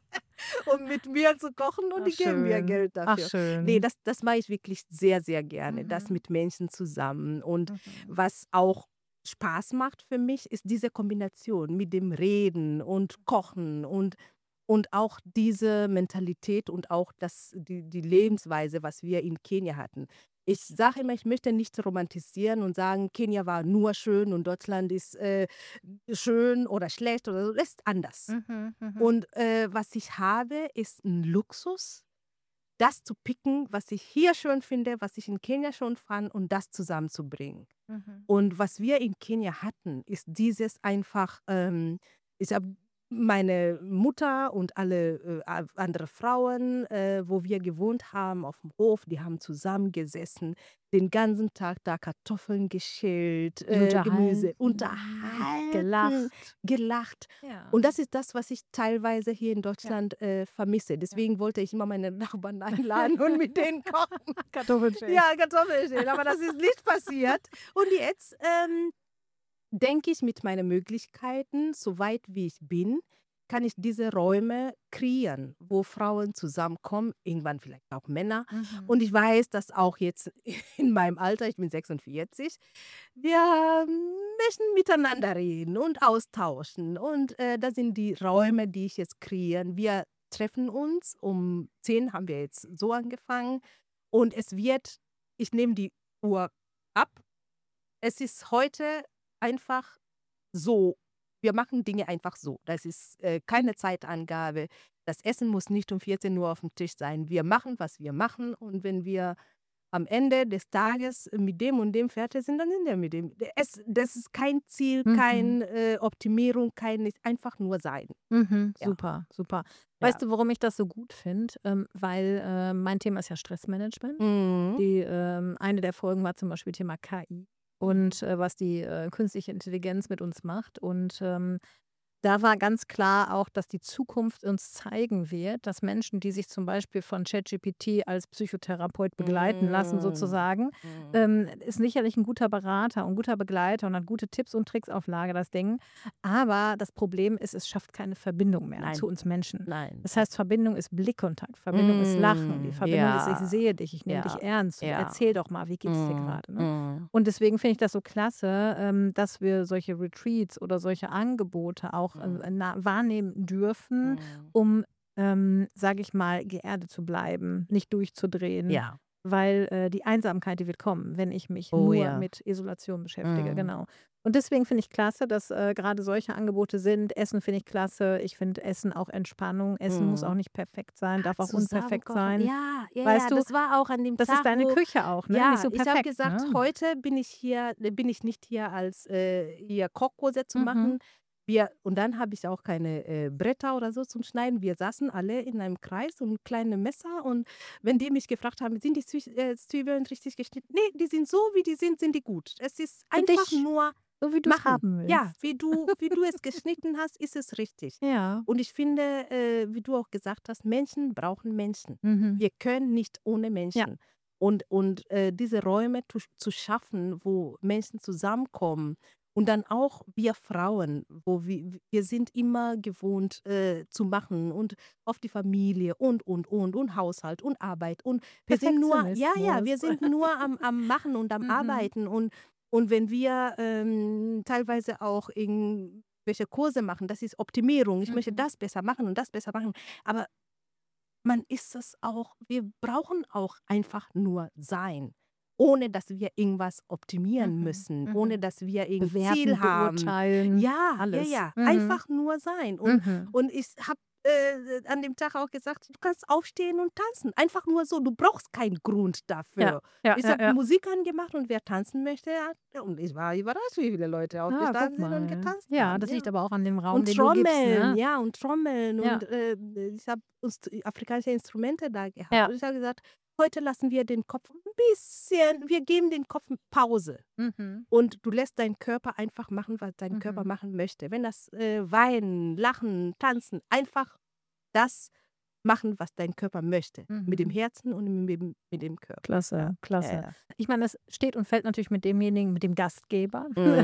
B: um mit mir zu kochen und
A: Ach
B: die geben mir
A: schön.
B: Geld
A: Ach
B: dafür. Nee,
A: schön.
B: das, das mache ich wirklich sehr, sehr gerne. Das
A: Mhm.
B: mit Menschen zusammen. Und
A: Mhm.
B: was auch Spaß macht für mich, ist diese Kombination mit dem Reden und Kochen und und auch diese Mentalität und auch das, die, die Lebensweise, was wir in Kenia hatten. Ich sage immer, ich möchte nicht romantisieren und sagen, Kenia war nur schön und Deutschland ist äh, schön oder schlecht oder so. Das ist anders.
A: Mhm. Mhm.
B: Und äh, was ich habe, ist ein Luxus, das zu picken, was ich hier schön finde, was ich in Kenia schon fand und das zusammenzubringen.
A: Mhm.
B: Und was wir in Kenia hatten, ist dieses einfach, ähm, ich habe meine Mutter und alle äh, a- andere Frauen, äh, wo wir gewohnt haben, auf dem Hof, die haben zusammengesessen, den ganzen Tag da Kartoffeln geschält, äh, Gemüse,
A: Unterhalten,
B: unterhalten,
A: gelacht.
B: gelacht.
A: Ja.
B: Und das ist das, was ich teilweise hier in
A: Ja.
B: Deutschland äh, vermisse. Deswegen wollte ich immer meine Nachbarn einladen und mit denen kochen.
A: Kartoffelschälen.
B: Ja, Kartoffeln, aber das ist nicht passiert. Und jetzt ähm, denke ich, mit meinen Möglichkeiten, so weit wie ich bin, kann ich diese Räume kreieren, wo Frauen zusammenkommen, irgendwann vielleicht auch Männer.
A: Mhm.
B: Und ich weiß, dass auch jetzt in meinem Alter, ich bin sechsundvierzig, wir möchten miteinander reden und austauschen. Und äh, das sind die Räume, die ich jetzt kreieren. Wir treffen uns, um zehn haben wir jetzt so angefangen. Und es wird, ich nehme die Uhr ab. Es ist heute einfach so. Wir machen Dinge einfach so. Das ist äh, keine Zeitangabe. Das Essen muss nicht um vierzehn Uhr auf dem Tisch sein. Wir machen, was wir machen. Und wenn wir am Ende des Tages mit dem und dem fertig sind, dann sind wir mit dem. Es, das ist kein Ziel,
A: Mhm.
B: kein äh, Optimierung, kein nichts. Einfach nur sein.
A: Mhm.
B: Ja.
A: Super, super.
B: Ja.
A: Weißt du, warum ich das so gut finde? Ähm, weil äh, mein Thema ist ja Stressmanagement.
B: Mhm.
A: Die, ähm, eine der Folgen war zum Beispiel Thema K I und äh, was die äh, künstliche Intelligenz mit uns macht. Und ähm, da war ganz klar auch, dass die Zukunft uns zeigen wird, dass Menschen, die sich zum Beispiel von ChatGPT als Psychotherapeut begleiten lassen,
B: Mhm.
A: sozusagen,
B: Mhm.
A: ähm, ist sicherlich ein guter Berater und guter Begleiter und hat gute Tipps und Tricks auf Lager, das Ding. Aber das Problem ist, es schafft keine Verbindung mehr
B: Nein.
A: zu uns Menschen.
B: Nein.
A: Das heißt, Verbindung ist Blickkontakt, Verbindung ist Lachen, die
B: Mm,
A: Verbindung ist, ich
B: ja,
A: sehe dich, ich nehme dich
B: ja,
A: ernst,
B: ja.
A: erzähl doch mal, wie geht's dir
B: Mm,
A: gerade, ne?
B: mm,
A: Und deswegen finde ich das so klasse, ähm, dass wir solche Retreats oder solche Angebote auch äh,
B: mm,
A: na, wahrnehmen dürfen,
B: mm.
A: um, ähm, sage ich mal, geerdet zu bleiben, nicht durchzudrehen,
B: Ja.
A: weil äh, die Einsamkeit, die wird kommen, wenn ich mich
B: Oh
A: nur
B: ja.
A: mit Isolation beschäftige,
B: Mm.
A: genau. Und deswegen finde ich klasse, dass äh, gerade solche Angebote sind. Essen finde ich klasse. Ich finde Essen auch Entspannung. Essen muss auch
B: Mm.
A: nicht perfekt sein,
B: Ah,
A: darf auch unperfekt
B: zusammenkochen.
A: sein.
B: Ja, ja, ja,
A: Weißt du,
B: das war auch an dem
A: das ist
B: Tag,
A: deine
B: wo,
A: Küche auch, ne? Nicht
B: ja,
A: so
B: ich habe
A: perfekt,
B: gesagt,
A: ne?
B: heute bin ich hier, bin ich nicht hier als äh, hier Kochkurse zu
A: Mhm.
B: machen. wir, und dann habe ich auch keine äh, Bretter oder so zum Schneiden. Wir saßen alle in einem Kreis und kleine Messer. Und wenn die mich gefragt haben, sind die Zwie äh, Zwiebeln richtig geschnitten? Nee, die sind so, wie die sind, sind die gut. Es ist
A: Für
B: einfach
A: dich,
B: nur
A: so wie du es
B: machen.
A: haben
B: Ja,
A: willst.
B: wie du, wie du es geschnitten hast, ist es richtig.
A: Ja.
B: Und ich finde, äh, wie du auch gesagt hast, Menschen brauchen Menschen.
A: Mhm.
B: Wir können nicht ohne
A: Ja.
B: Menschen. Und, und äh, diese Räume zu, zu schaffen, wo Menschen zusammenkommen. Und dann auch wir Frauen, wo wir, wir sind immer gewohnt äh, zu machen und auf die Familie und, und, und, und Haushalt und Arbeit. Und wir sind nur, ja, ja, wir
A: Perfektionismus.
B: sind nur am, am Machen und am
A: Mhm.
B: Arbeiten. Und, und wenn wir ähm, teilweise auch irgendwelche Kurse machen, das ist Optimierung. Ich möchte
A: Mhm.
B: das besser machen und das besser machen. Aber man ist es auch, wir brauchen auch einfach nur sein, ohne dass wir irgendwas optimieren
A: Mhm.
B: müssen, ohne
A: Mhm.
B: dass wir irgendein
A: Bewerten,
B: Ziel haben.
A: beurteilen,
B: Ja, ja,
A: alles.
B: ja,
A: Mhm.
B: einfach nur sein. Und,
A: Mhm.
B: und ich habe äh, an dem Tag auch gesagt, du kannst aufstehen und tanzen. Einfach nur so, du brauchst keinen Grund
A: Ja,
B: dafür.
A: ja,
B: Ich
A: ja,
B: habe
A: ja.
B: Musik angemacht und wer tanzen möchte, ja, und ich war überrascht, wie viele Leute
A: Ah, guck
B: aufgestanden sind und
A: mal.
B: getanzt
A: Ja,
B: haben.
A: das liegt
B: Ja.
A: aber auch an dem Raum,
B: Und
A: den du gibst,
B: Trommeln,
A: ne?
B: ja, und Trommeln.
A: Ja,
B: Und äh, ich habe uns afrikanische Instrumente da gehabt.
A: ja.
B: Und ich habe gesagt, heute lassen wir den Kopf ein bisschen, wir geben den Kopf eine Pause.
A: Mhm.
B: Und du lässt deinen Körper einfach machen, was dein Körper
A: Mhm.
B: machen möchte. Wenn das äh, Weinen, Lachen, Tanzen, einfach das machen, was dein Körper möchte. Mit dem
A: Mhm.
B: Herzen und mit, dem- mit dem Körper. Ja,
A: Klasse,
B: ja,
A: klasse.
B: ja.
A: Ich meine, es steht und fällt natürlich mit demjenigen, mit dem Gastgeber.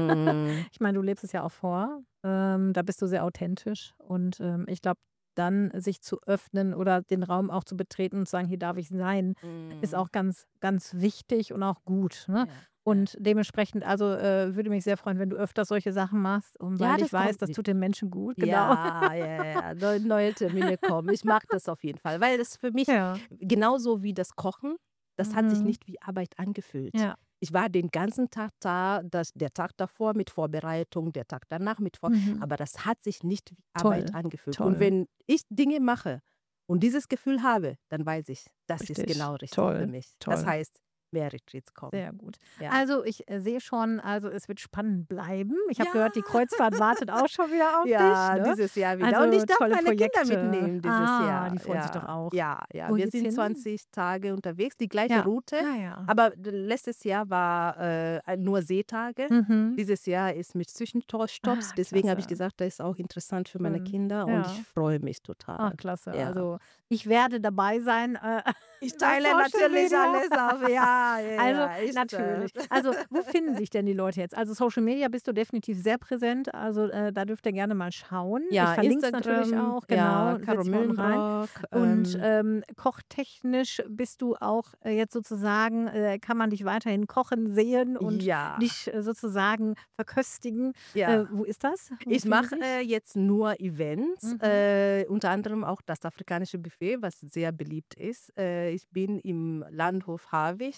B: Mm,
A: Ich meine, du lebst es ja auch vor. Ähm, da bist du sehr authentisch. Und ähm, ich glaube, dann sich zu öffnen oder den Raum auch zu betreten und zu sagen, hier darf ich sein, ist
B: mm,
A: auch ganz, ganz wichtig und auch gut. Ne?
B: ja, ja.
A: Und dementsprechend, also äh, würde mich sehr freuen, wenn du öfter solche Sachen machst, und
B: Ja,
A: weil ich
B: das
A: weiß,
B: kommt.
A: das tut den Menschen gut, genau.
B: Ja, ja, ja, neu, neue Termine kommen. Ich mag das auf jeden Fall, weil das für mich
A: Ja.
B: genauso wie das Kochen, das hat sich
A: Mhm.
B: nicht wie Arbeit angefühlt.
A: Ja.
B: Ich war den ganzen Tag da, das, der Tag davor mit Vorbereitung, der Tag danach mit Vor,
A: Mhm.
B: aber das hat sich nicht wie Arbeit
A: Toll,
B: angefühlt. Und
A: toll.
B: wenn ich Dinge mache und dieses Gefühl habe, dann weiß ich, das ist
A: Richtig,
B: genau richtig für
A: toll,
B: mich. Das
A: toll.
B: heißt, mehr Retreats kommen.
A: Sehr gut.
B: Ja.
A: Also ich äh, sehe schon, also es wird spannend bleiben. Ich habe
B: Ja.
A: gehört, die Kreuzfahrt wartet auch schon wieder auf
B: Ja,
A: dich. Ne?
B: dieses Jahr wieder.
A: Also
B: Und ich darf
A: tolle
B: meine
A: Projekte.
B: Kinder mitnehmen dieses
A: Ah,
B: Jahr.
A: die freuen sich doch
B: Ja,
A: auch.
B: ja, ja.
A: Wo
B: Wir
A: geht's
B: sind
A: hin?
B: zwanzig Tage unterwegs, die gleiche
A: Ja.
B: Route.
A: Ah ja.
B: Aber d- letztes Jahr war äh, ein- nur Seetage.
A: Mhm.
B: Dieses Jahr ist mit Zwischenstopps.
A: Ah,
B: Deswegen habe ich
A: klasse.
B: gesagt, das ist auch interessant für meine
A: Schön.
B: Kinder. Und ich
A: Ja.
B: freue mich
A: Ach,
B: total.
A: klasse.
B: Ja.
A: Also ich werde dabei sein. Äh,
B: Ich
A: über
B: teile
A: Social
B: natürlich
A: Media.
B: alles auf. Ja, ja,
A: Also
B: ja. Ich,
A: natürlich.
B: äh,
A: Also wo finden sich denn die Leute jetzt? Also Social Media bist du definitiv sehr präsent. Also äh, da dürft ihr gerne mal schauen. Ich
B: Ja,
A: verlinke es natürlich
B: Instagram,
A: auch.
B: ja,
A: Genau,
B: Caro
A: setze ich mal unten rein.
B: Müllenbrock.
A: Und
B: Ähm,
A: ähm, kochtechnisch bist du auch äh, jetzt sozusagen, äh, kann man dich weiterhin kochen sehen und
B: ja,
A: dich äh, sozusagen verköstigen. Äh,
B: ja.
A: wo ist das? Wo
B: Ich
A: finden
B: mache
A: sich?
B: äh, jetzt nur Events,
A: Mhm.
B: äh, unter anderem auch das afrikanische Buffet, was sehr beliebt ist. Äh, ich bin im Landhof Harwig.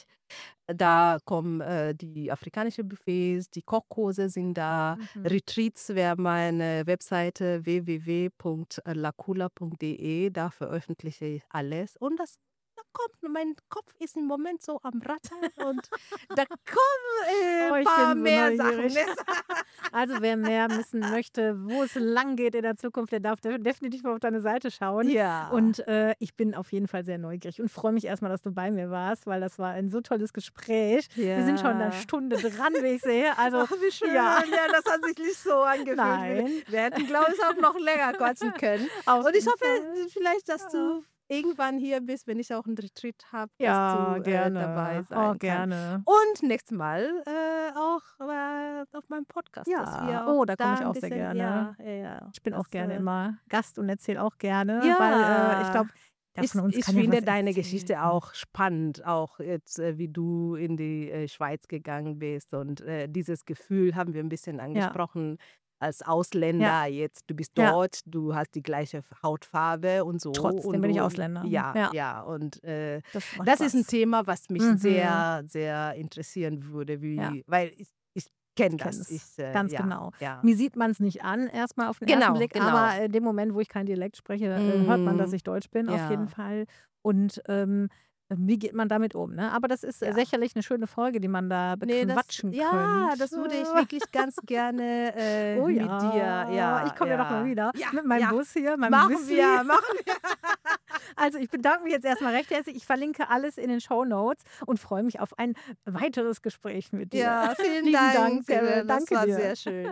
B: Da kommen äh, die afrikanischen Buffets, die Kochkurse sind da.
A: Mhm.
B: Retreats wäre meine Webseite w w w punkt lakula punkt d e. Da veröffentliche ich alles. Und das da kommt, mein Kopf ist im Moment so am Rattern und da kommen äh,
A: Oh,
B: ein
A: ich
B: paar
A: bin so
B: mehr Sachen.
A: neugierig. Also wer mehr wissen möchte, wo es lang geht in der Zukunft, der darf de- definitiv mal auf deine Seite schauen.
B: Ja.
A: Und äh, ich bin auf jeden Fall sehr neugierig und freue mich erstmal, dass du bei mir warst, weil das war ein so tolles Gespräch. Wir sind schon eine
B: Ja.
A: Stunde dran, wie ich sehe. Also
B: Ach, wie schön.
A: ja,
B: Ja, das hat sich nicht so angefühlt.
A: nein,
B: Wir, wir hätten, glaube ich, auch noch länger quatschen können.
A: auf
B: Und ich
A: jeden
B: hoffe
A: Fall.
B: vielleicht, dass
A: Ja.
B: du irgendwann hier bist, wenn ich auch einen Retreat habe, dass
A: Ja,
B: du äh, dabei
A: gerne. Oh,
B: sein kannst.
A: gerne.
B: Und nächstes Mal äh, auch äh, auf meinem Podcast, dass
A: Ja,
B: wir auch
A: oh, da komme
B: da
A: ich
B: ein
A: auch sehr
B: bisschen,
A: gerne.
B: ja, ja, ja,
A: Ich bin auch
B: das,
A: gerne
B: äh,
A: immer Gast und erzähle auch gerne, weil äh, ich glaube,
B: ja,
A: jeder
B: ich,
A: von uns
B: ich
A: kann ja
B: finde
A: was
B: deine Geschichte
A: erzählen.
B: auch spannend, auch jetzt, äh, wie du in die äh, Schweiz gegangen bist. Und äh, dieses Gefühl haben wir ein bisschen
A: Ja,
B: angesprochen als
A: ja,
B: Ausländer. Jetzt, du bist
A: ja.
B: dort, du hast die gleiche Hautfarbe und so.
A: Trotzdem
B: Und
A: bin ich
B: du,
A: Ausländer.
B: ja,
A: Ja,
B: ja. Und äh,
A: das macht
B: das ist ein
A: was.
B: Thema, was mich
A: Mhm.
B: sehr, sehr interessieren würde,
A: Ja,
B: wie, weil ich, ich kenne
A: ich kenne
B: das.
A: es.
B: Ich, äh,
A: Ganz
B: ja,
A: genau.
B: ja.
A: Mir sieht man es nicht an, erstmal auf den ersten
B: Genau,
A: Blick,
B: genau.
A: aber in dem Moment, wo ich kein Dialekt spreche, äh, hört man, dass
B: Mm,
A: ich Deutsch bin, auf jeden
B: ja.
A: Fall. Und ähm, Wie geht man damit um, ne? Aber das ist äh,
B: Ja.
A: sicherlich eine schöne Folge, die man da
B: Ne, das
A: bequatschen
B: ja, das
A: könnte.
B: würde ich wirklich ganz gerne, äh,
A: Oh
B: mit dir
A: ja, ich
B: ja,
A: komme ja noch mal
B: ja.
A: wieder
B: Ja,
A: mit meinem
B: ja.
A: Bus hier, meinem
B: Machen
A: Büssli.
B: wir, machen wir.
A: Also, ich bedanke mich jetzt erst mal recht herzlich. Ich verlinke alles in den Shownotes und freue mich auf ein weiteres Gespräch mit dir.
B: Ja, vielen
A: Lieben Dank,
B: Dank.
A: Sarah.
B: äh, Das
A: Danke
B: war
A: dir.
B: sehr schön.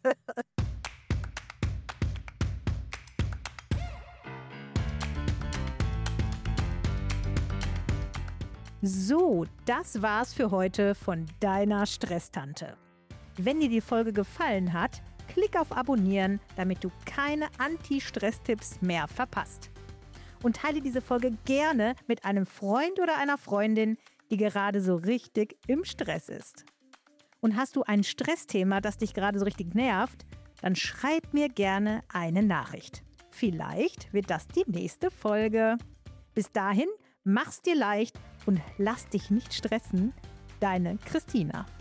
A: So, das war's für heute von deiner Stresstante. Wenn dir die Folge gefallen hat, klick auf Abonnieren, damit du keine Anti-Stress-Tipps mehr verpasst. Und teile diese Folge gerne mit einem Freund oder einer Freundin, die gerade so richtig im Stress ist. Und hast du ein Stressthema, das dich gerade so richtig nervt, dann schreib mir gerne eine Nachricht. Vielleicht wird das die nächste Folge. Bis dahin, mach's dir leicht und lass dich nicht stressen. Deine Christina.